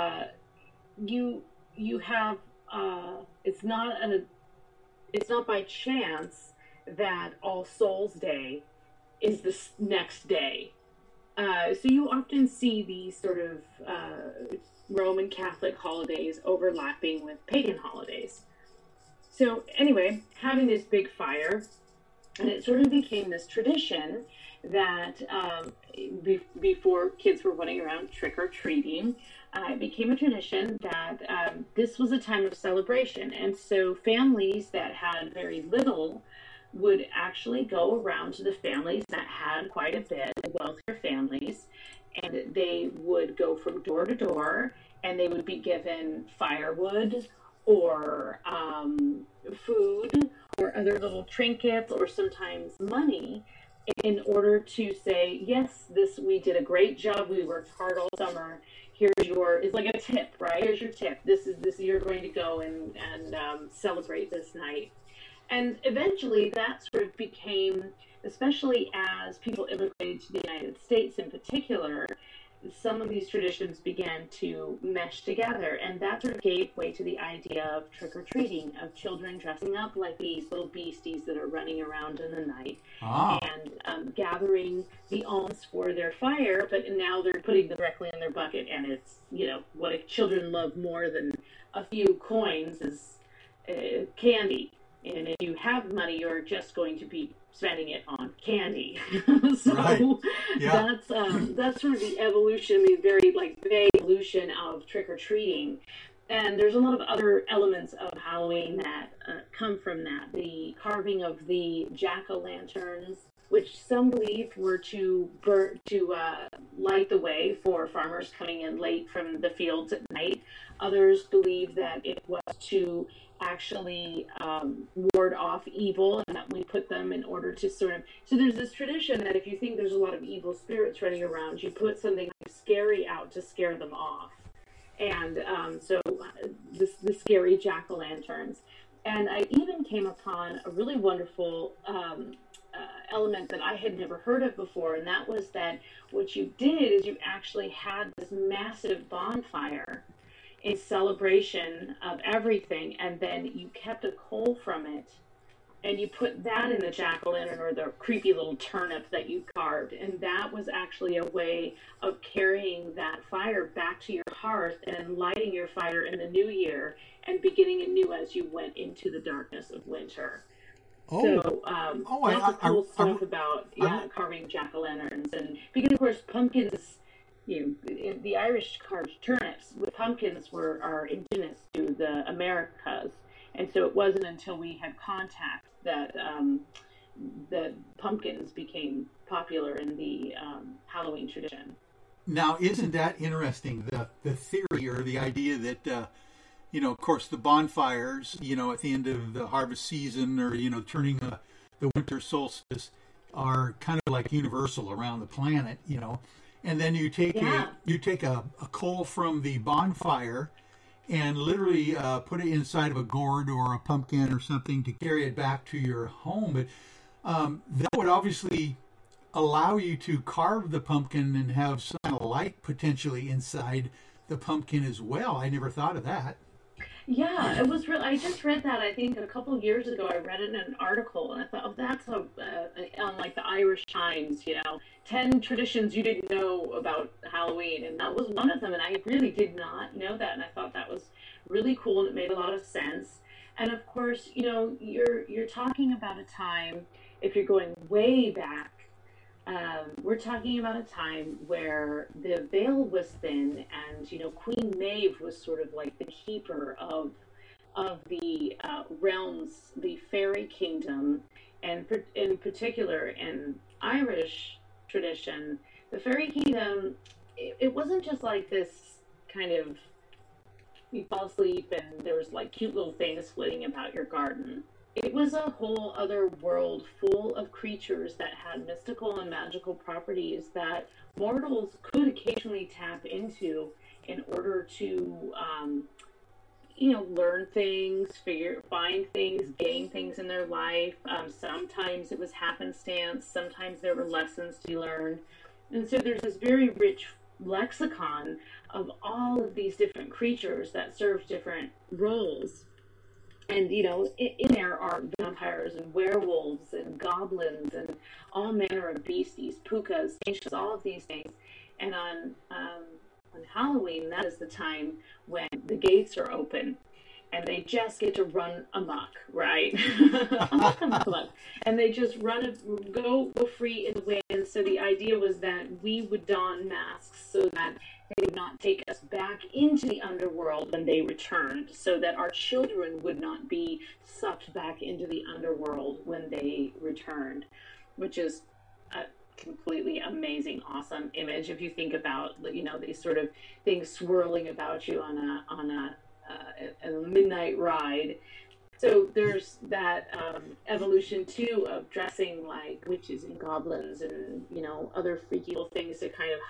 you have, it's not by chance that All Souls Day is the next day. So you often see these sort of Roman Catholic holidays overlapping with pagan holidays. So anyway, having this big fire, and it sort of became this tradition that before kids were running around trick-or-treating, it became a tradition that this was a time of celebration. And so families that had very little would actually go around to the families that had quite a bit, the wealthier families, and they would go from door to door, and they would be given firewood or food or other little trinkets or sometimes money in order to say, yes, we did a great job, we worked hard all summer, it's like a tip, right? Here's your tip. This you're going to go and celebrate this night. And eventually that sort of became, especially as people immigrated to the United States in particular, some of these traditions began to mesh together, and that sort of gave way to the idea of trick-or-treating, of children dressing up like these little beasties that are running around in the night and gathering the alms for their fire, but now they're putting them directly in their bucket, and it's, what children love more than a few coins is candy. And if you have money, you're just going to be spending it on candy. So right. Yeah. That's sort of the evolution, the very vague evolution of trick-or-treating. And there's a lot of other elements of Halloween that come from that. The carving of the jack-o'-lanterns, which some believed were to light the way for farmers coming in late from the fields at night. Others believe that it was to actually ward off evil, and that we put them in order to so there's this tradition that if you think there's a lot of evil spirits running around, you put something scary out to scare them off. And so the scary jack-o'-lanterns. And I even came upon a really wonderful element that I had never heard of before, and that was that what you did is you actually had this massive bonfire in celebration of everything, and then you kept a coal from it, and you put that in the jack-o'-lantern or the creepy little turnip that you carved, and that was actually a way of carrying that fire back to your hearth and lighting your fire in the new year and beginning anew as you went into the darkness of winter. Lots of cool stuff about carving jack-o'-lanterns, and because of course pumpkins, the Irish carved turnips with pumpkins are indigenous to the Americas, and so it wasn't until we had contact that the pumpkins became popular in the Halloween tradition. Now, isn't that interesting? The theory or the idea that of course the bonfires, at the end of the harvest season, or turning the winter solstice, are kind of like universal around the planet, And then you take a coal from the bonfire and literally put it inside of a gourd or a pumpkin or something to carry it back to your home. But that would obviously allow you to carve the pumpkin and have some kind of light potentially inside the pumpkin as well. I never thought of that. Yeah, it was real. I just read that, I think, a couple of years ago. I read it in an article, and I thought, that's on like the Irish Times, 10 traditions you didn't know about Halloween, and that was one of them, and I really did not know that, and I thought that was really cool, and it made a lot of sense. And of course, you're talking about a time, if you're going way back, we're talking about a time where the veil was thin, and Queen Maeve was sort of like the keeper of the realms, the fairy kingdom, and in particular in Irish tradition, the fairy kingdom. It wasn't just like this kind of you fall asleep and there was like cute little things flitting about your garden. It was a whole other world full of creatures that had mystical and magical properties that mortals could occasionally tap into in order to, learn things, find things, gain things in their life. Sometimes it was happenstance. Sometimes there were lessons to be learned. And so there's this very rich lexicon of all of these different creatures that serve different roles. And, in there are vampires and werewolves and goblins and all manner of beasties, pukas, ancients, all of these things. And on Halloween, that is the time when the gates are open and they just get to run amok, right? amok. And they just go free in the wind. So the idea was that we would don masks so that they would not take us back into the underworld when they returned, so that our children would not be sucked back into the underworld when they returned, which is a completely amazing, awesome image if you think about, these sort of things swirling about you on a midnight ride. So there's that evolution too of dressing like witches and goblins and other freaky little things to kind of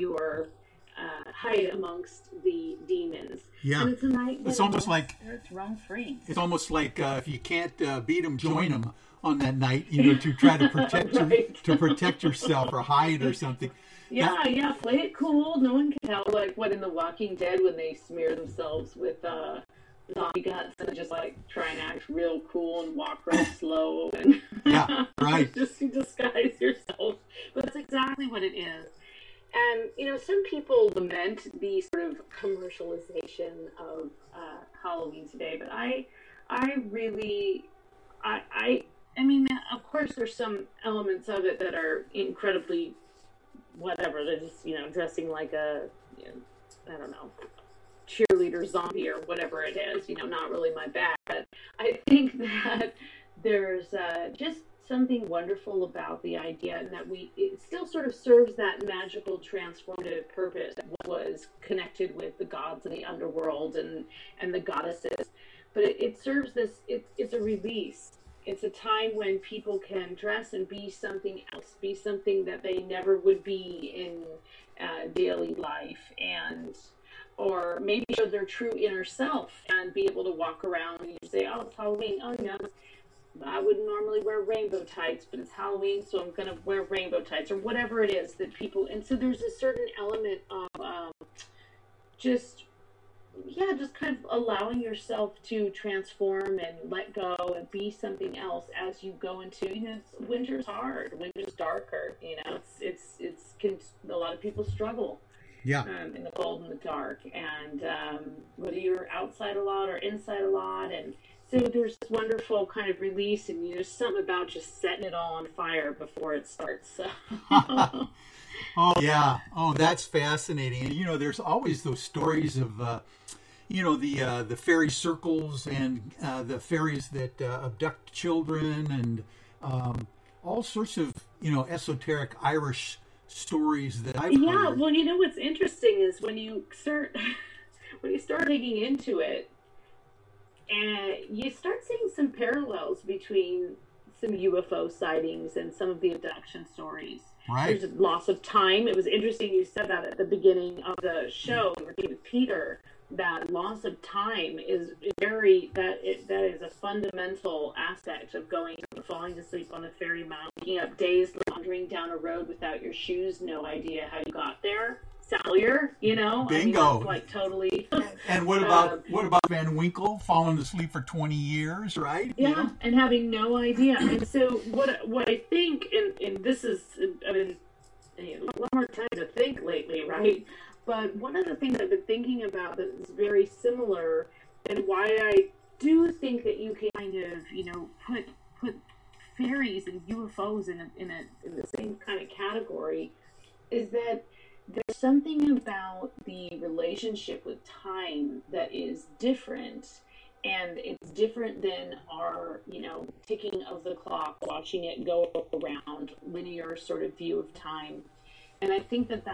hide amongst the demons. Yeah, and it's a night it's almost like it's run free. It's almost like if you can't beat them, join them on that night. To try to protect to protect yourself or hide or something. Yeah, play it cool. No one can tell. Like what in The Walking Dead when they smear themselves with zombie guts and just like try and act real cool and walk real slow and just disguise yourself. But that's exactly what it is. And, some people lament the sort of commercialization of Halloween today, but I mean, of course, there's some elements of it that are incredibly whatever. They're just, dressing like a, I don't know, cheerleader zombie or whatever it is, not really my bag. But I think that there's just something wonderful about the idea, and that it still sort of serves that magical transformative purpose that was connected with the gods of the underworld and the goddesses. But it serves this, it's a release. It's a time when people can dress and be something else, be something that they never would be in daily life, or maybe show their true inner self and be able to walk around and you say, oh, it's Halloween. Oh, I wouldn't normally wear rainbow tights, but it's Halloween, so I'm going to wear rainbow tights, or whatever it is that people... And so there's a certain element of just kind of allowing yourself to transform and let go and be something else as you go into, winter's hard, winter's darker, a lot of people struggle. Yeah. In the cold and the dark, and whether you're outside a lot or inside a lot, and so there's this wonderful kind of release, and there's something about just setting it all on fire before it starts. So. Oh yeah, that's fascinating. And there's always those stories of the fairy circles and the fairies that abduct children, and all sorts of esoteric Irish stories that I've heard. Yeah, well, what's interesting is when you start digging into it, and you start seeing some parallels between some UFO sightings and some of the abduction stories. Right. There's a loss of time. It was interesting you said that at the beginning of the show with Peter. That loss of time is that is a fundamental aspect of falling asleep on a fairy mountain, waking up days wandering down a road without your shoes, no idea how you got there. Failure, Bingo. I mean, that's like totally. And what about Van Winkle falling asleep for 20 years, right? Yeah, and having no idea. And so what I think, and this is, I mean, a lot more time to think lately, right? But one of the things I've been thinking about that is very similar, and why I do think that you can kind of, put fairies and UFOs in the same kind of category, is that there's something about the relationship with time that is different, and it's different than our, ticking of the clock, watching it go around, linear sort of view of time. And I think that's,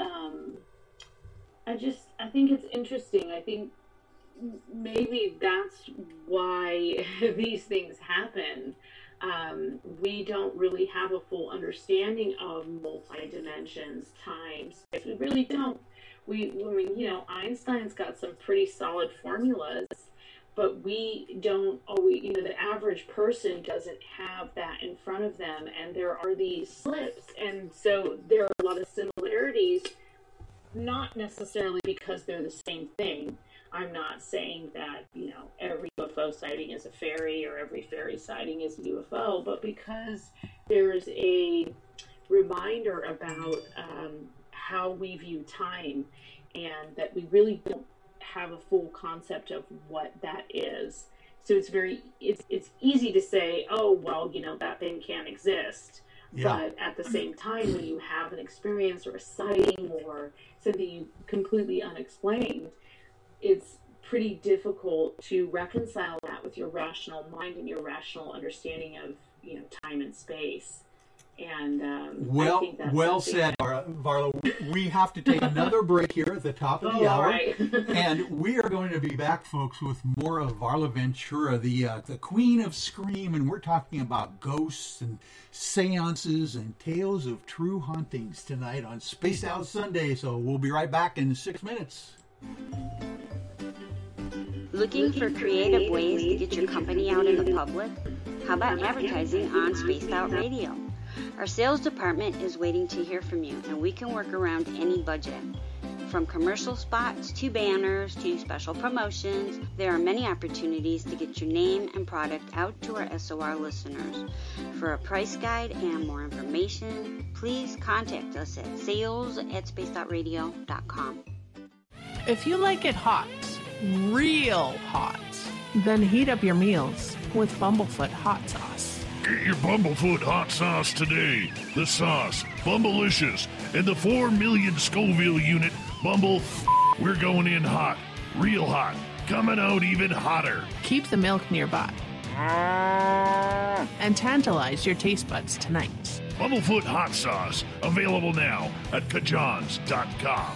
I think it's interesting. I think maybe that's why these things happen. We don't really have a full understanding of multi-dimensions, time, space. We really don't. Einstein's got some pretty solid formulas, but we don't always, the average person doesn't have that in front of them, and there are these slips, and so there are a lot of similarities, not necessarily because they're the same thing. I'm not saying that, every UFO sighting is a fairy or every fairy sighting is a UFO, but because there's a reminder about how we view time, and that we really don't have a full concept of what that is. So it's easy to say, oh, well, that thing can't exist. Yeah. But at the same time, when you have an experience or a sighting or something completely unexplained, it's pretty difficult to reconcile that with your rational mind and your rational understanding of, time and space. And well said, Varla. We have to take another break here at the top of the hour, right. And we are going to be back, folks, with more of Varla Ventura, the Queen of Scream, and we're talking about ghosts and seances and tales of true hauntings tonight on Spaced Out Sunday. So we'll be right back in 6 minutes. Looking for creative ways to get your company out in the public? How about advertising on Spaced Out Radio? Our sales department is waiting to hear from you, and we can work around any budget. From commercial spots to banners to special promotions, there are many opportunities to get your name and product out to our SOR listeners. For a price guide and more information, please contact us at sales@spacedoutradio.com. If you like it hot, real hot, then heat up your meals with Bumblefoot hot sauce. Get your Bumblefoot hot sauce today. The sauce, Bumblicious, and the 4 million Scoville unit Bumble. We're going in hot, real hot, coming out even hotter. Keep the milk nearby and tantalize your taste buds tonight. Bumblefoot hot sauce, available now at kajans.com.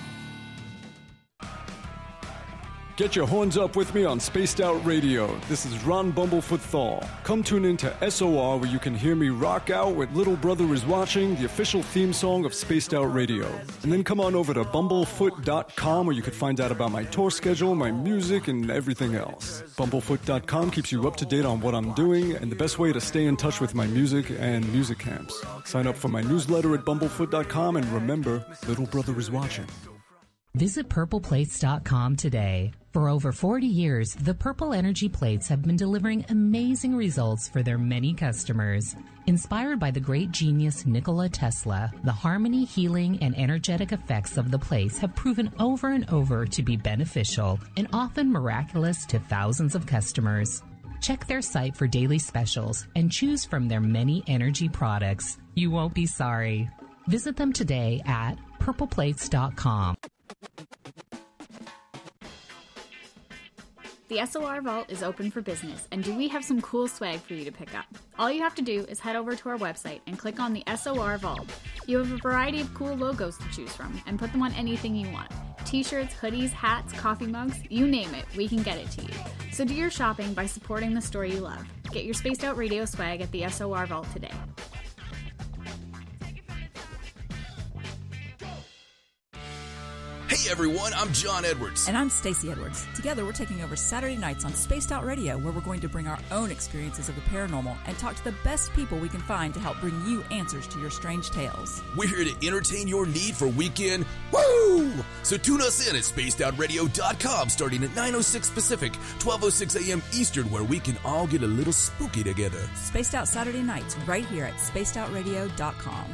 Get your horns up with me on Spaced Out Radio. This is Ron Bumblefoot Thal. Come tune in to SOR, where you can hear me rock out with Little Brother Is Watching, the official theme song of Spaced Out Radio. And then come on over to bumblefoot.com, where you can find out about my tour schedule, my music, and everything else. Bumblefoot.com keeps you up to date on what I'm doing and the best way to stay in touch with my music and music camps. Sign up for my newsletter at bumblefoot.com, and remember, Little Brother Is Watching. Visit purpleplates.com today. For over 40 years, the Purple Energy Plates have been delivering amazing results for their many customers. Inspired by the great genius Nikola Tesla, the harmony, healing, and energetic effects of the plates have proven over and over to be beneficial and often miraculous to thousands of customers. Check their site for daily specials and choose from their many energy products. You won't be sorry. Visit them today at purpleplates.com. The SOR Vault is open for business, and we have some cool swag for you to pick up. All you have to do is head over to our website and click on the SOR Vault. You have a variety of cool logos to choose from, and put them on anything you want. T-shirts, hoodies, hats, coffee mugs, you name it, we can get it to you. So do your shopping by supporting the store you love. Get your Spaced Out Radio swag at the SOR Vault today. Hey everyone, I'm John Edwards. And I'm Stacey Edwards. Together we're taking over Saturday nights on Spaced Out Radio, where we're going to bring our own experiences of the paranormal and talk to the best people we can find to help bring you answers to your strange tales. We're here to entertain your need for weekend woo! So tune us in at spacedoutradio.com starting at 9:06 Pacific, 12:06 a.m. Eastern, where we can all get a little spooky together. Spaced Out Saturday nights right here at spacedoutradio.com.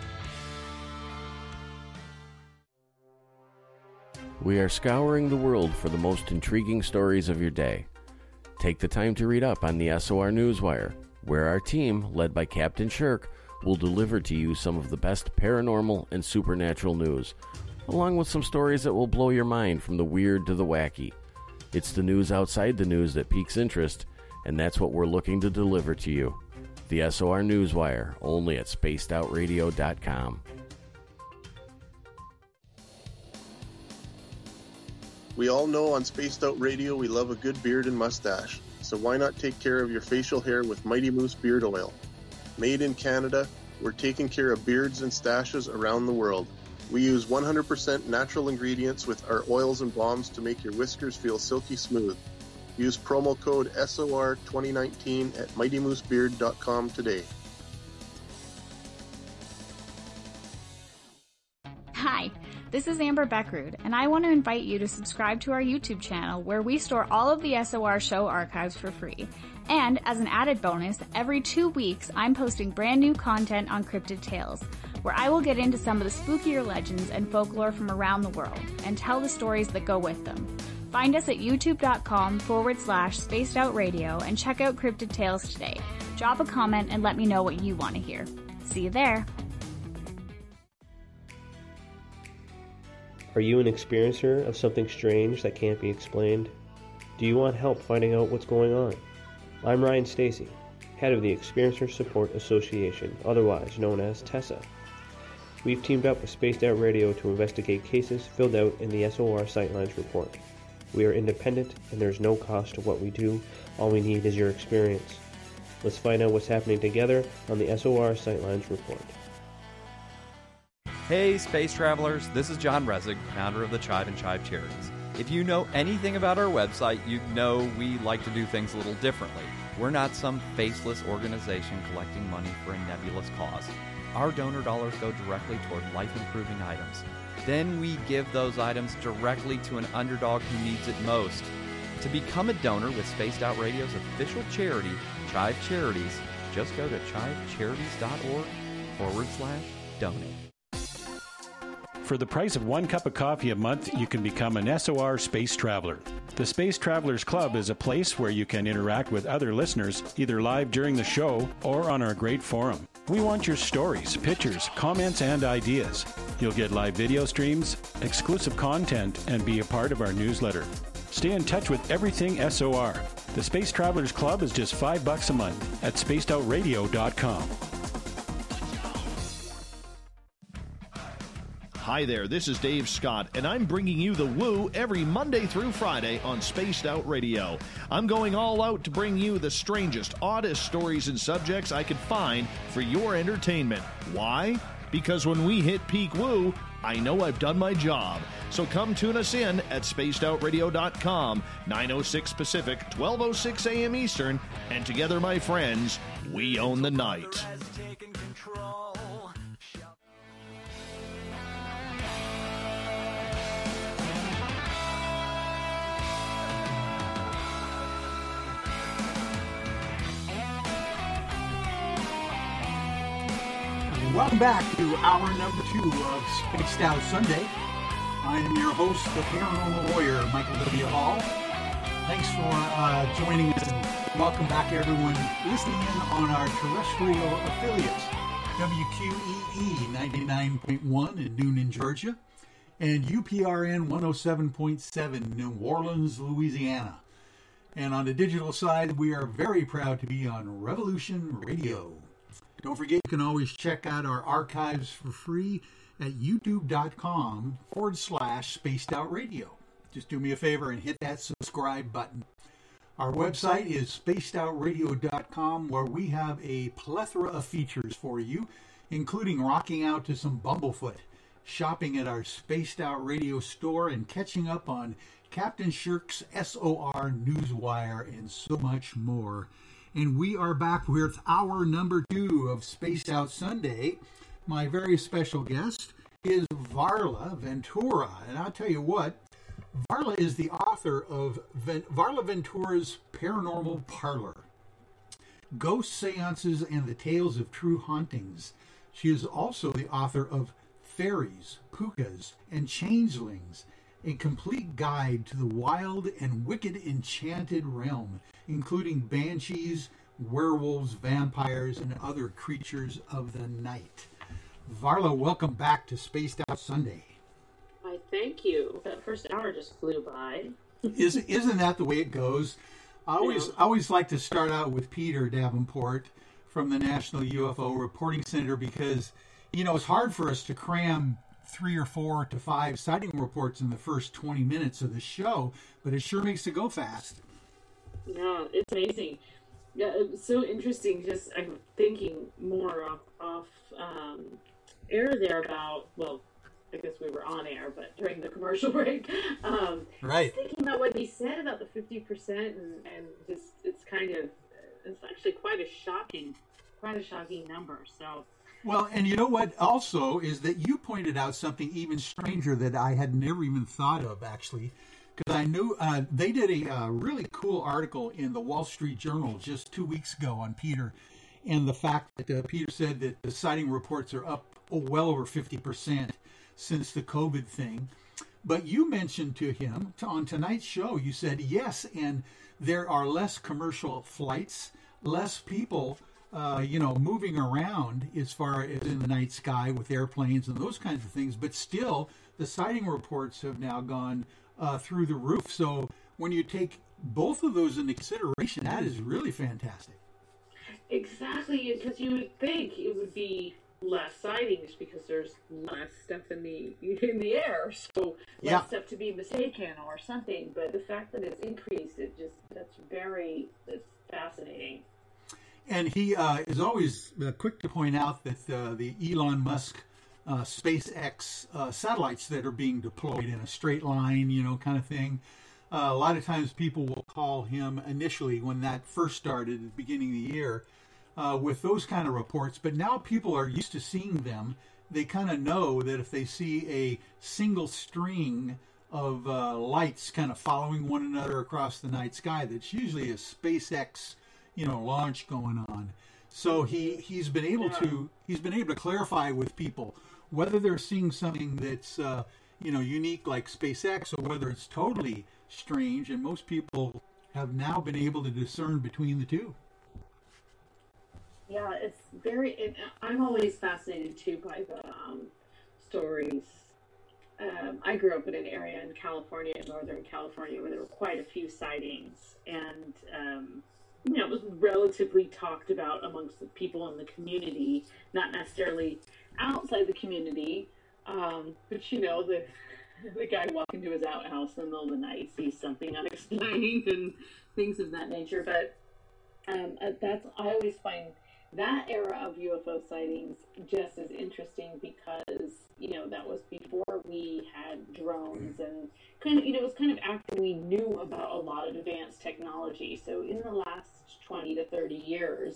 We are scouring the world for the most intriguing stories of your day. Take the time to read up on the SOR Newswire. where our team, led by Captain Shirk, will deliver to you some of the best paranormal and supernatural news, along with some stories that will blow your mind from the weird to the wacky. It's the news outside the news that piques interest, and that's what we're looking to deliver to you. The SOR Newswire, only at spacedoutradio.com. We all know on Spaced Out Radio we love a good beard and mustache, so why not take care of your facial hair with Mighty Moose Beard Oil? Made in Canada, we're taking care of beards and stashes around the world. We use 100% natural ingredients with our oils and balms to make your whiskers feel silky smooth. Use promo code SOR2019 at MightyMooseBeard.com today. Hi, this is Amber Beckrud, and I want to invite you to subscribe to our YouTube channel where we store all of the SOR show archives for free. And as an added bonus, every 2 weeks I'm posting brand new content on Cryptid Tales, where I will get into some of the spookier legends and folklore from around the world and tell the stories that go with them. Find us at youtube.com/spacedoutradio and check out Cryptid Tales today. Drop a comment and let me know what you want to hear. See you there. Are you an experiencer of something strange that can't be explained? Do you want help finding out what's going on? I'm Ryan Stacy, head of the Experiencer Support Association, otherwise known as TESA. We've teamed up with Spaced Out Radio to investigate cases filled out in the SOR Sightlines report. We are independent and there's no cost to what we do. All we need is your experience. Let's find out what's happening together on the SOR Sightlines report. Hey, space travelers, this is John Resig, founder of the Chive and Chive Charities. If you know anything about our website, you know we like to do things a little differently. We're not some faceless organization collecting money for a nebulous cause. Our donor dollars go directly toward life-improving items. Then we give those items directly to an underdog who needs it most. To become a donor with Spaced Out Radio's official charity, Chive Charities, just go to chivecharities.org/donate. For the price of 1 cup of coffee a month, you can become an SOR Space Traveler. The Space Travelers Club is a place where you can interact with other listeners, either live during the show or on our great forum. We want your stories, pictures, comments, and ideas. You'll get live video streams, exclusive content, and be a part of our newsletter. Stay in touch with everything SOR. The Space Travelers Club is just $5 a month at spacedoutradio.com. Hi there, this is Dave Scott, and I'm bringing you the Woo every Monday through Friday on Spaced Out Radio. I'm going all out to bring you the strangest, oddest stories and subjects I could find for your entertainment. Why? Because when we hit peak Woo, I know I've done my job. So come tune us in at spacedoutradio.com, 9:06 Pacific, 12:06 a.m. Eastern, and together, my friends, we own the night. Welcome back to hour number 2 of Spaced Out Sunday. I'm your host, the paranormal lawyer, Michael W. Hall. Thanks for joining us, and welcome back everyone listening in on our terrestrial affiliates, WQEE 99.1 in Noonan, Georgia, and UPRN 107.7 New Orleans, Louisiana. And on the digital side, we are very proud to be on Revolution Radio. Don't forget, you can always check out our archives for free at youtube.com/spacedoutradio. Just do me a favor and hit that subscribe button. Our website is spacedoutradio.com, where we have a plethora of features for you, including rocking out to some Bumblefoot, shopping at our Spaced Out Radio store, and catching up on Captain Shirk's SOR Newswire, and so much more. And we are back with hour number 2 of Spaced Out Sunday. My very special guest is Varla Ventura. And I'll tell you what, Varla is the author of Varla Ventura's Paranormal Parlor, Ghost Seances and the Tales of True Hauntings. She is also the author of Fairies, Pukas, and Changelings, a complete guide to the wild and wicked enchanted realm, including banshees, werewolves, vampires, and other creatures of the night. Varla, welcome back to Spaced Out Sunday. Why, thank you. That first hour just flew by. Isn't that the way it goes? I always like to start out with Peter Davenport from the National UFO Reporting Center because, it's hard for us to cram 3 or 4 to 5 sighting reports in the first 20 minutes of the show, but it sure makes it go fast. Yeah, it's amazing. Yeah, it's so interesting. Just I'm thinking more off air there about, well, I guess we were on air, but during the commercial break, right. Thinking about what he said about the 50% and just it's actually quite a shocking number. So. Well, and you know what also is that you pointed out something even stranger that I had never even thought of, actually, because I knew they did a really cool article in the Wall Street Journal just 2 weeks ago on Peter, and the fact that Peter said that the sighting reports are up well over 50% since the COVID thing. But you mentioned to him on tonight's show, you said, yes, and there are less commercial flights, less people moving around as far as in the night sky with airplanes and those kinds of things. But still, the sighting reports have now gone through the roof. So when you take both of those into consideration, that is really fantastic. Exactly, because you would think it would be less sightings because there's less stuff in the air, so less stuff to be mistaken or something. But the fact that it's increased, that's fascinating. And he is always quick to point out that the Elon Musk SpaceX satellites that are being deployed in a straight line, kind of thing. A lot of times people will call him initially when that first started at the beginning of the year with those kind of reports. But now people are used to seeing them. They kind of know that if they see a single string of lights kind of following one another across the night sky, that's usually a SpaceX launch going on. So he's been able to clarify with people whether they're seeing something that's unique like SpaceX or whether it's totally strange, and most people have now been able to discern between the two. Yeah, it's very. I'm always fascinated too by the stories. I grew up in an area in California, Northern California, where there were quite a few sightings, and it was relatively talked about amongst the people in the community, not necessarily outside the community. But the guy walking to his outhouse in the middle of the night sees something unexplained and things of that nature. But I always find that era of UFO sightings just as interesting because that was before we had drones and it was kind of after we knew about a lot of advanced technology. So in the last 20 to 30 years,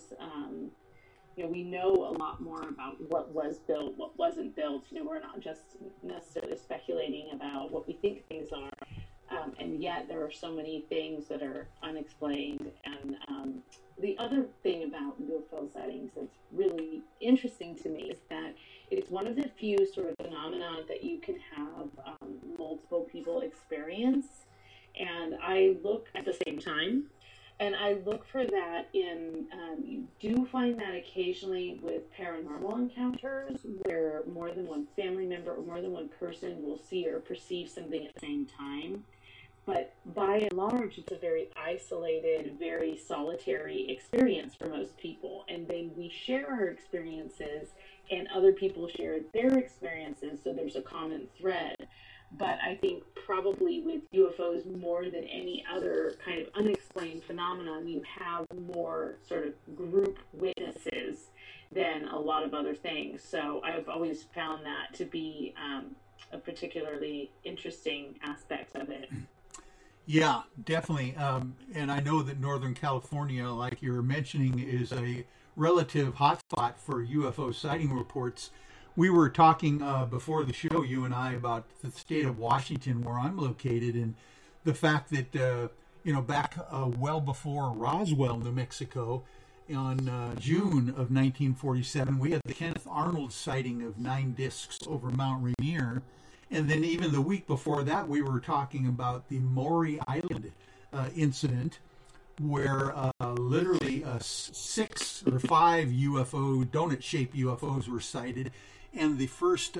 we know a lot more about what was built, what wasn't built. We're not just necessarily speculating about what we think things are, and yet there are so many things that are unexplained. And the other thing about UFO sightings that's really interesting to me is that it's one of the few sort of phenomena that you can have multiple people experience. And I look at the same time. And I look for that in, you do find that occasionally with paranormal encounters where more than one family member or more than one person will see or perceive something at the same time. But by and large, it's a very isolated, very solitary experience for most people. And then we share our experiences and other people share their experiences, so there's a common thread. But I think probably with UFOs more than any other kind of unexplained phenomenon, you have more sort of group witnesses than a lot of other things. So I've always found that to be a particularly interesting aspect of it. Yeah, definitely. And I know that Northern California, like you were mentioning, is a relative hotspot for UFO sighting reports. We were talking before the show, you and I, about the state of Washington, where I'm located, and the fact that, back well before Roswell, New Mexico, on June of 1947, we had the Kenneth Arnold sighting of 9 discs over Mount Rainier. And then even the week before that, we were talking about the Maury Island incident where literally 6 or 5 donut-shaped UFOs were sighted, and the first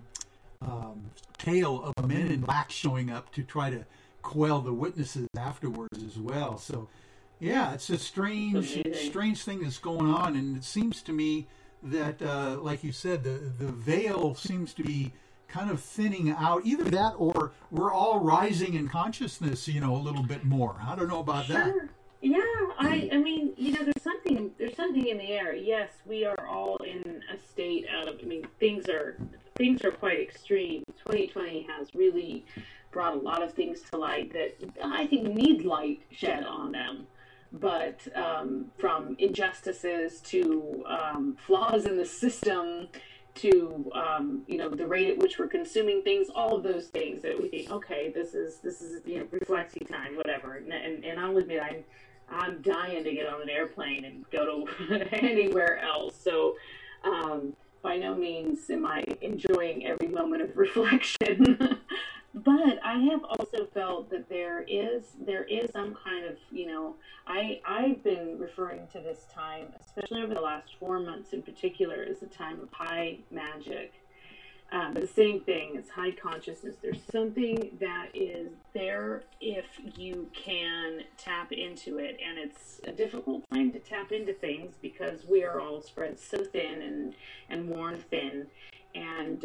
tale of men in black showing up to try to quell the witnesses afterwards as well. So, yeah, it's a strange thing that's going on, and it seems to me that, like you said, the veil seems to be kind of thinning out. Either that, or we're all rising in consciousness, a little bit more. I don't know about that. Yeah, I mean, there's something in the air. Yes, we are all in a state of, things are quite extreme. 2020 has really brought a lot of things to light that I think need light shed on them. But from injustices to flaws in the system to the rate at which we're consuming things, all of those things that we think, okay, this is reflexing time, whatever. And I'll admit I'm dying to get on an airplane and go to anywhere else. So by no means am I enjoying every moment of reflection. But I have also felt that there is some kind of, I've been referring to this time, especially over the last 4 months in particular, as a time of high magic. But the same thing, it's high consciousness. There's something that is there if you can tap into it. And it's a difficult time to tap into things because we are all spread so thin and worn thin. And,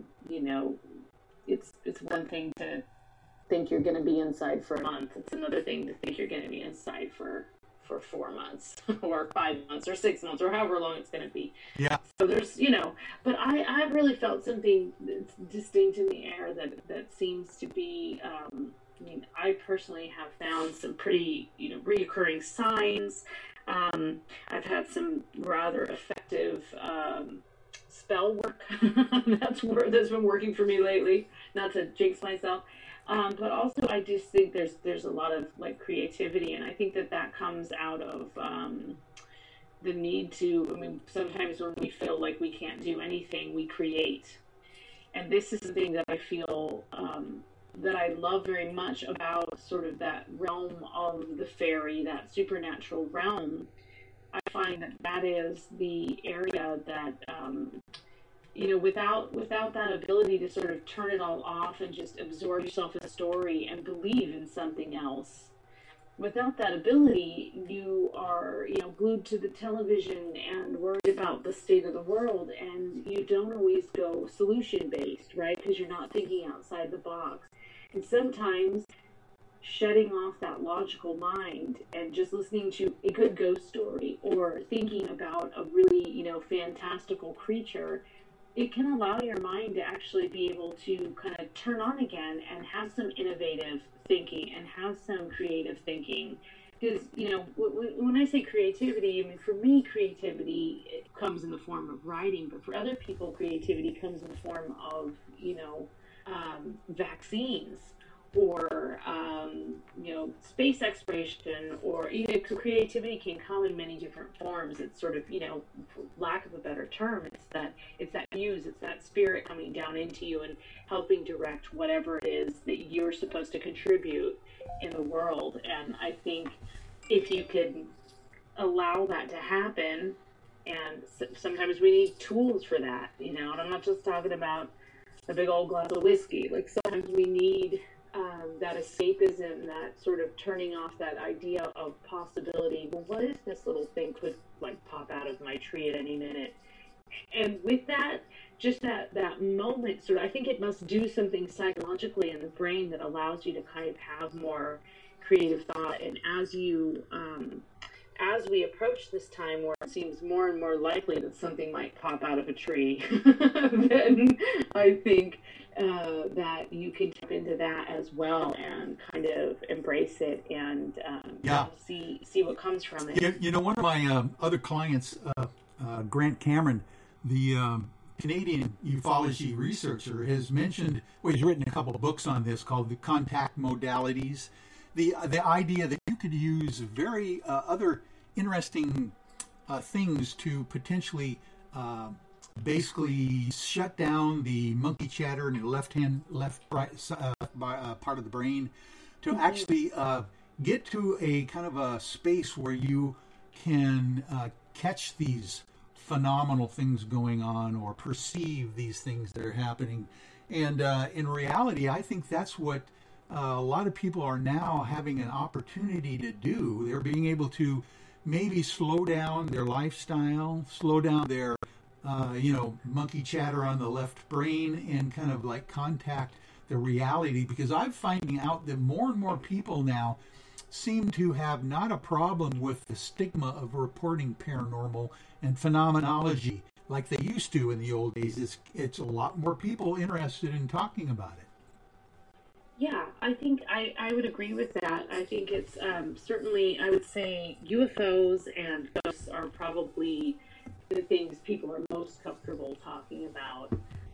it's one thing to think you're going to be inside for a month. It's another thing to think you're going to be inside for 4 months or 5 months or 6 months or however long it's going to be. Yeah. So there's, but I've really felt something that's distinct in the air that seems to be, I personally have found some pretty, reoccurring signs. I've had some rather effective, spell work that's been working for me lately, not to jinx myself, but also I just think there's a lot of creativity, and I think that comes out of the need to, sometimes when we feel like we can't do anything, we create. And this is something that I feel that I love very much about sort of that realm of the fairy, that supernatural realm. I find that is the area that, without that ability to sort of turn it all off and just absorb yourself in the story and believe in something else, without that ability, you are, glued to the television and worried about the state of the world, and you don't always go solution-based, right? Because you're not thinking outside the box. And sometimes shutting off that logical mind and just listening to a good ghost story or thinking about a really, fantastical creature, it can allow your mind to actually be able to kind of turn on again and have some innovative thinking and have some creative thinking. Because, when I say creativity, for me, creativity comes in the form of writing, but for other people, creativity comes in the form of, vaccines, or space exploration, or even creativity can come in many different forms. It's sort of, lack of a better term, it's that muse, it's that spirit coming down into you and helping direct whatever it is that you're supposed to contribute in the world. And I think if you could allow that to happen, and sometimes we need tools for that, and I'm not just talking about a big old glass of whiskey. Sometimes we need that escapism, that sort of turning off that idea of possibility. Well, what if this little thing could pop out of my tree at any minute? And with that, just that moment, I think it must do something psychologically in the brain that allows you to kind of have more creative thought. And as we approach this time where it seems more and more likely that something might pop out of a tree, then I think that you can tap into that as well and kind of embrace it and see what comes from it. One of my other clients, Grant Cameron, the Canadian ufology researcher, has mentioned, he's written a couple of books on this called The Contact Modalities. The idea that you could use very other interesting things to potentially basically shut down the monkey chatter in the left part of the brain, to actually get to a kind of a space where you can catch these phenomenal things going on or perceive these things that are happening. And in reality, I think that's what a lot of people are now having an opportunity to do. They're being able to maybe slow down their lifestyle, slow down their, monkey chatter on the left brain, and kind of like contact the reality. Because I'm finding out that more and more people now seem to have not a problem with the stigma of reporting paranormal and phenomenology like they used to in the old days. It's a lot more people interested in talking about it. Yeah, I think I would agree with that. I think it's certainly, I would say UFOs and ghosts are probably the things people are most comfortable talking about.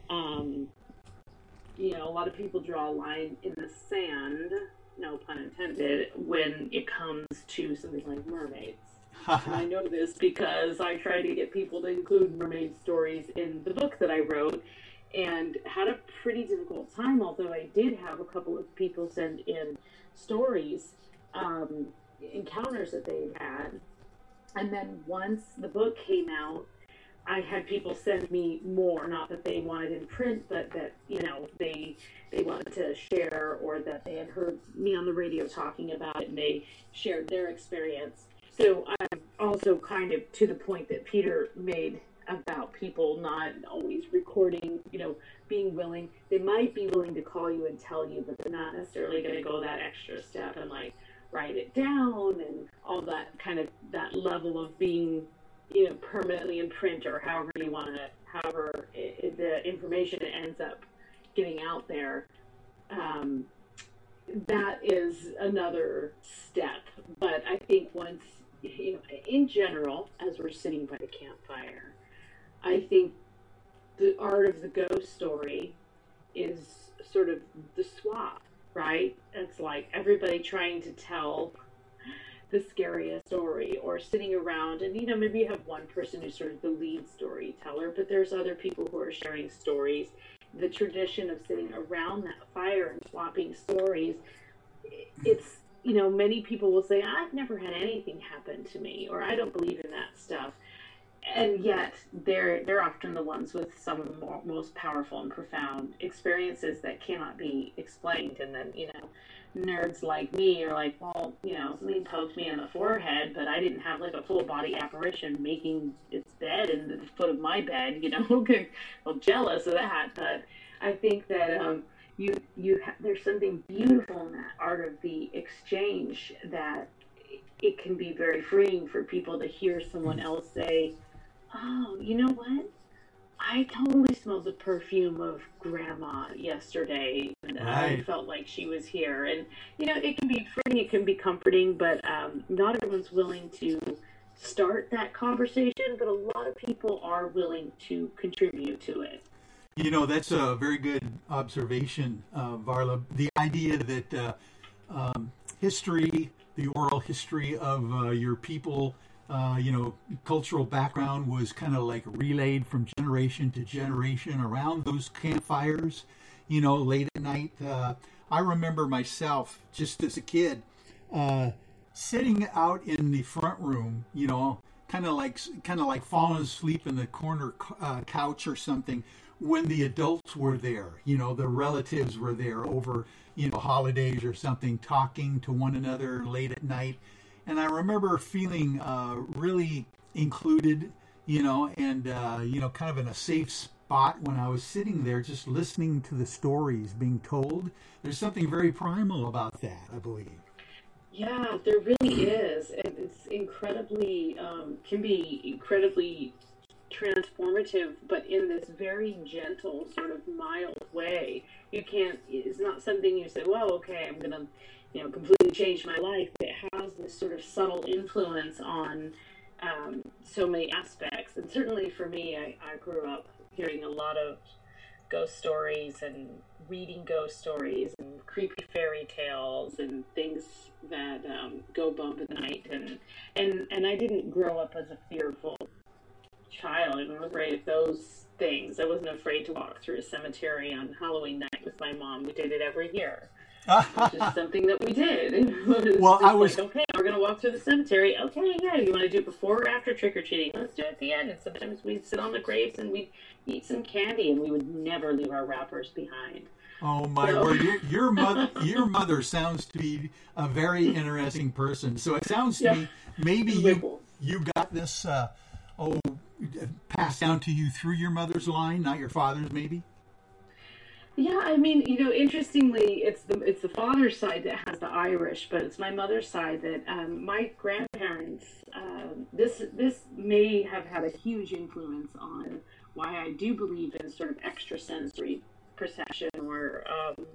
A lot of people draw a line in the sand, no pun intended, when it comes to something like mermaids. And I know this because I try to get people to include mermaid stories in the book that I wrote, and had a pretty difficult time, although I did have a couple of people send in stories, encounters that they had. And then once the book came out, I had people send me more, not that they wanted in print, but that, they wanted to share, or that they had heard me on the radio talking about it and they shared their experience. So I'm also kind of to the point that Peter made about people not always recording, being willing. They might be willing to call you and tell you, but they're not necessarily going to go that extra step and like write it down and all that kind of, that level of being, permanently in print, or however the information ends up getting out there. That is another step. But I think once, in general, as we're sitting by the campfire, I think the art of the ghost story is sort of the swap, right? It's like everybody trying to tell the scariest story, or sitting around and, maybe you have one person who's sort of the lead storyteller, but there's other people who are sharing stories. The tradition of sitting around that fire and swapping stories, it's, many people will say, I've never had anything happen to me, or I don't believe in that stuff. And yet they're often the ones with some of the most powerful and profound experiences that cannot be explained. And then, nerds like me are like, well, something poked me in the forehead, but I didn't have like a full body apparition making its bed in the foot of my bed, well, jealous of that. But I think that there's something beautiful in that art of the exchange, that it can be very freeing for people to hear someone else say, oh, you know what? I totally smelled the perfume of Grandma yesterday, and I felt like she was here. And, it can be freeing, it can be comforting, but not everyone's willing to start that conversation, but a lot of people are willing to contribute to it. That's a very good observation, Varla. The idea that history, the oral history of your people, cultural background was kind of like relayed from generation to generation around those campfires, late at night. I remember myself, just as a kid, sitting out in the front room, kind of like falling asleep in the corner couch or something, when the adults were there, the relatives were there over, holidays or something, talking to one another late at night. And I remember feeling really included, and, kind of in a safe spot when I was sitting there just listening to the stories being told. There's something very primal about that, I believe. Yeah, there really is. And it's incredibly, can be incredibly transformative, but in this very gentle, sort of mild way. It's not something you say, well, okay, I'm going to, completely change my life. It has this sort of subtle influence on so many aspects. And certainly for me, I grew up hearing a lot of ghost stories and reading ghost stories and creepy fairy tales and things that go bump in the night. And I didn't grow up as a fearful child. I was afraid of those things. I wasn't afraid to walk through a cemetery on Halloween night with my mom. We did it every year. It's just something that we did. It was Well, just like, okay, we're going to walk through the cemetery. Okay, yeah, you want to do it before or after trick-or-treating? Let's do it at the end. And sometimes we'd sit on the graves and we'd eat some candy, and we would never leave our wrappers behind. Oh my word! Your mother sounds to be a very interesting person. So it sounds to me maybe you got this passed down to you through your mother's line, not your father's, maybe. Yeah, I mean, interestingly, it's the father's side that has the Irish, but it's my mother's side that my grandparents. This may have had a huge influence on why I do believe in sort of extrasensory perception, or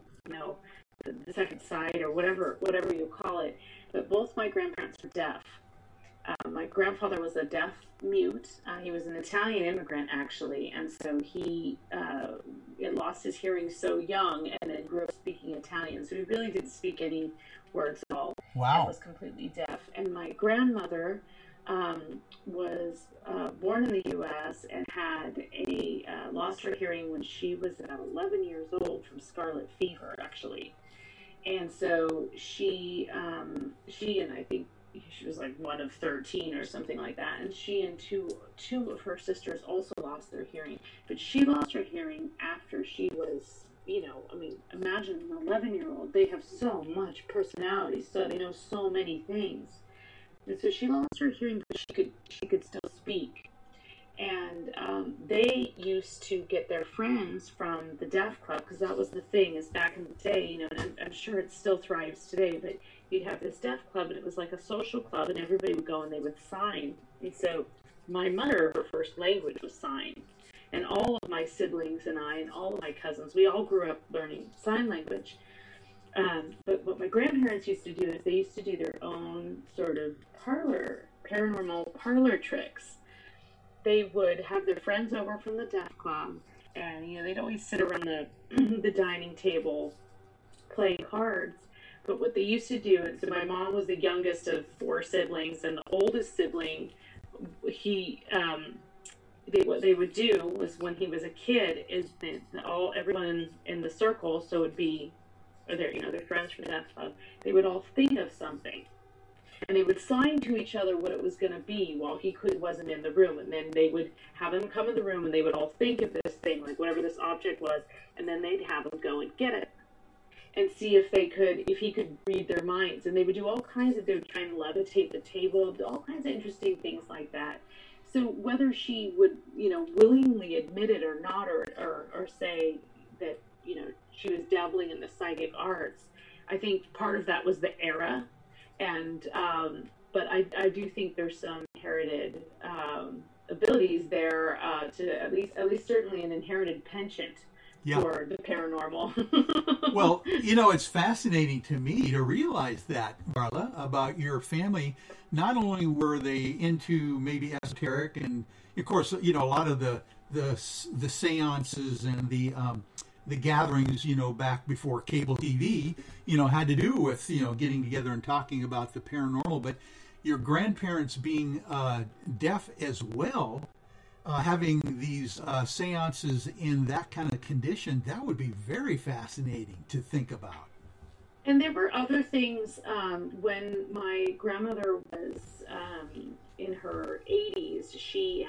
the second sight, or whatever you call it. But both my grandparents were deaf. My grandfather was a deaf mute. He was an Italian immigrant, actually, and so he lost his hearing so young, and then grew up speaking Italian. So he really didn't speak any words at all. Wow! And was completely deaf. And my grandmother was born in the U.S. and had lost her hearing when she was about 11 years old from scarlet fever, actually. And so she and I think she was like one of 13 or something like that. And she and two of her sisters also lost their hearing. But she lost her hearing after she was, imagine an 11-year-old. They have so much personality, so they know so many things. And so she lost her hearing, but she could still speak. And they used to get their friends from the deaf club, because that was the thing, is back in the day, and I'm sure it still thrives today, but you'd have this deaf club, and it was like a social club, and everybody would go and they would sign. And so my mother, her first language was sign. And all of my siblings and I and all of my cousins, we all grew up learning sign language. But what my grandparents used to do is they used to do their own sort of paranormal parlor tricks. They would have their friends over from the deaf club, and they'd always sit around the dining table playing cards. But what they used to do, and so my mom was the youngest of 4 siblings, and the oldest sibling, what they would do was, when he was a kid, is everyone in the circle, so it would be their friends from the deaf club, they would all think of something. And they would sign to each other what it was going to be while he wasn't in the room. And then they would have him come in the room, and they would all think of this thing, like whatever this object was, and then they'd have him go and get it and see if he could read their minds. And they would do they would try and levitate the table, all kinds of interesting things like that. So whether she would, willingly admit it or not, or say that, she was dabbling in the psychic arts, I think part of that was the era. And but I do think there's some inherited abilities there, to at least certainly an inherited penchant for the paranormal. Well, it's fascinating to me to realize that, Marla, about your family. Not only were they into maybe esoteric, and of course, a lot of the seances and the gatherings, back before cable TV, had to do with, getting together and talking about the paranormal. But your grandparents being deaf as well, having these seances in that kind of condition, that would be very fascinating to think about. And there were other things. When my grandmother was in her 80s, she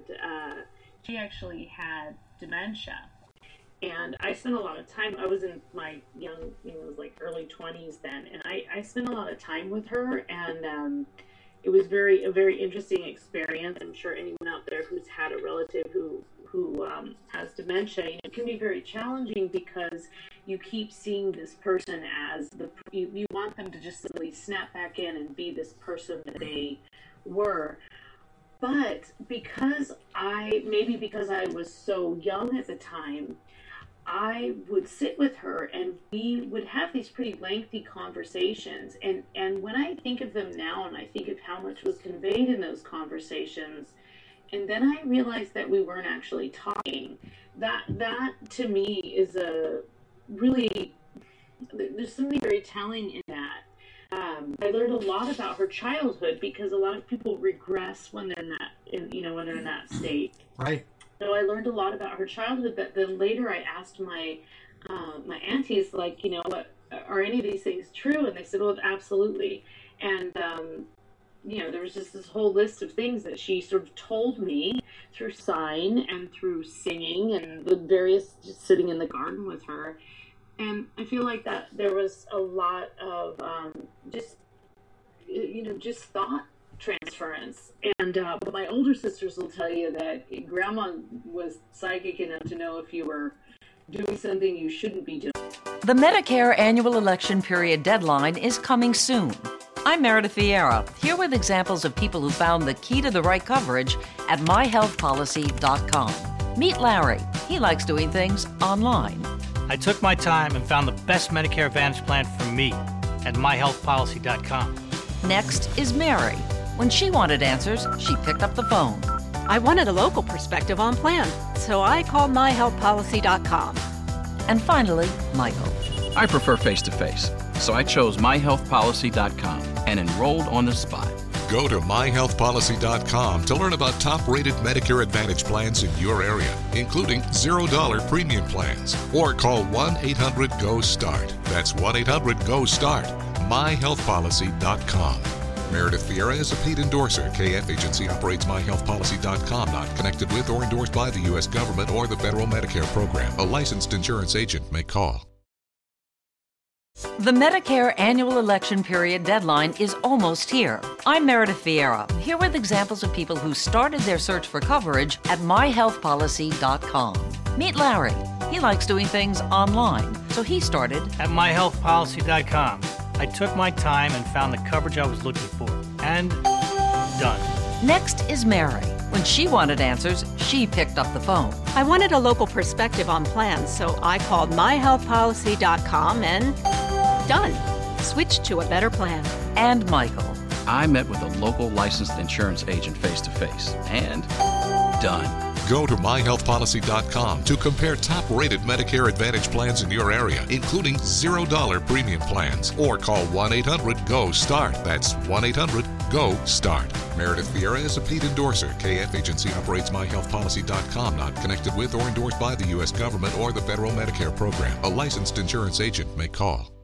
actually had dementia. And I spent a lot of time, I was in my young, it was like early 20s then, and I spent a lot of time with her, and it was a very interesting experience. I'm sure anyone out there who's had a relative who has dementia, it can be very challenging, because you keep seeing this person as you want them to just simply snap back in and be this person that they were. But because I was so young at the time, I would sit with her and we would have these pretty lengthy conversations. And when I think of them now, and I think of how much was conveyed in those conversations, and then I realized that we weren't actually talking, that to me is there's something very telling in that. I learned a lot about her childhood, because a lot of people regress when they're in that state. Right. So I learned a lot about her childhood, but then later I asked my aunties, like, are any of these things true? And they said, well, absolutely. And, there was just this whole list of things that she sort of told me through sign and through singing and the various, just sitting in the garden with her. And I feel like that there was a lot of just thought transference. And but my older sisters will tell you that Grandma was psychic enough to know if you were doing something you shouldn't be doing. The Medicare annual election period deadline is coming soon. I'm Meredith Vieira, here with examples of people who found the key to the right coverage at myhealthpolicy.com. Meet Larry. He likes doing things online. I took my time and found the best Medicare Advantage plan for me at myhealthpolicy.com. Next is Mary. When she wanted answers, she picked up the phone. I wanted a local perspective on plans, so I called myhealthpolicy.com. And finally, Michael. I prefer face-to-face, so I chose myhealthpolicy.com and enrolled on the spot. Go to myhealthpolicy.com to learn about top-rated Medicare Advantage plans in your area, including $0 premium plans. Or call 1-800-GO-START. That's 1-800-GO-START. myhealthpolicy.com. Meredith Vieira is a paid endorser. KF Agency operates myhealthpolicy.com, not connected with or endorsed by the U.S. government or the federal Medicare program. A licensed insurance agent may call. The Medicare annual election period deadline is almost here. I'm Meredith Vieira, here with examples of people who started their search for coverage at myhealthpolicy.com. Meet Larry. He likes doing things online, so he started at myhealthpolicy.com. I took my time and found the coverage I was looking for. And done. Next is Mary. When she wanted answers, she picked up the phone. I wanted a local perspective on plans, so I called myhealthpolicy.com and done. Switched to a better plan. And Michael. I met with a local licensed insurance agent face-to-face and done. Go to myhealthpolicy.com to compare top-rated Medicare Advantage plans in your area, including $0 premium plans, or call 1-800-GO-START. That's 1-800-GO-START. Meredith Vieira is a paid endorser. KF Agency operates myhealthpolicy.com, not connected with or endorsed by the U.S. government or the federal Medicare program. A licensed insurance agent may call.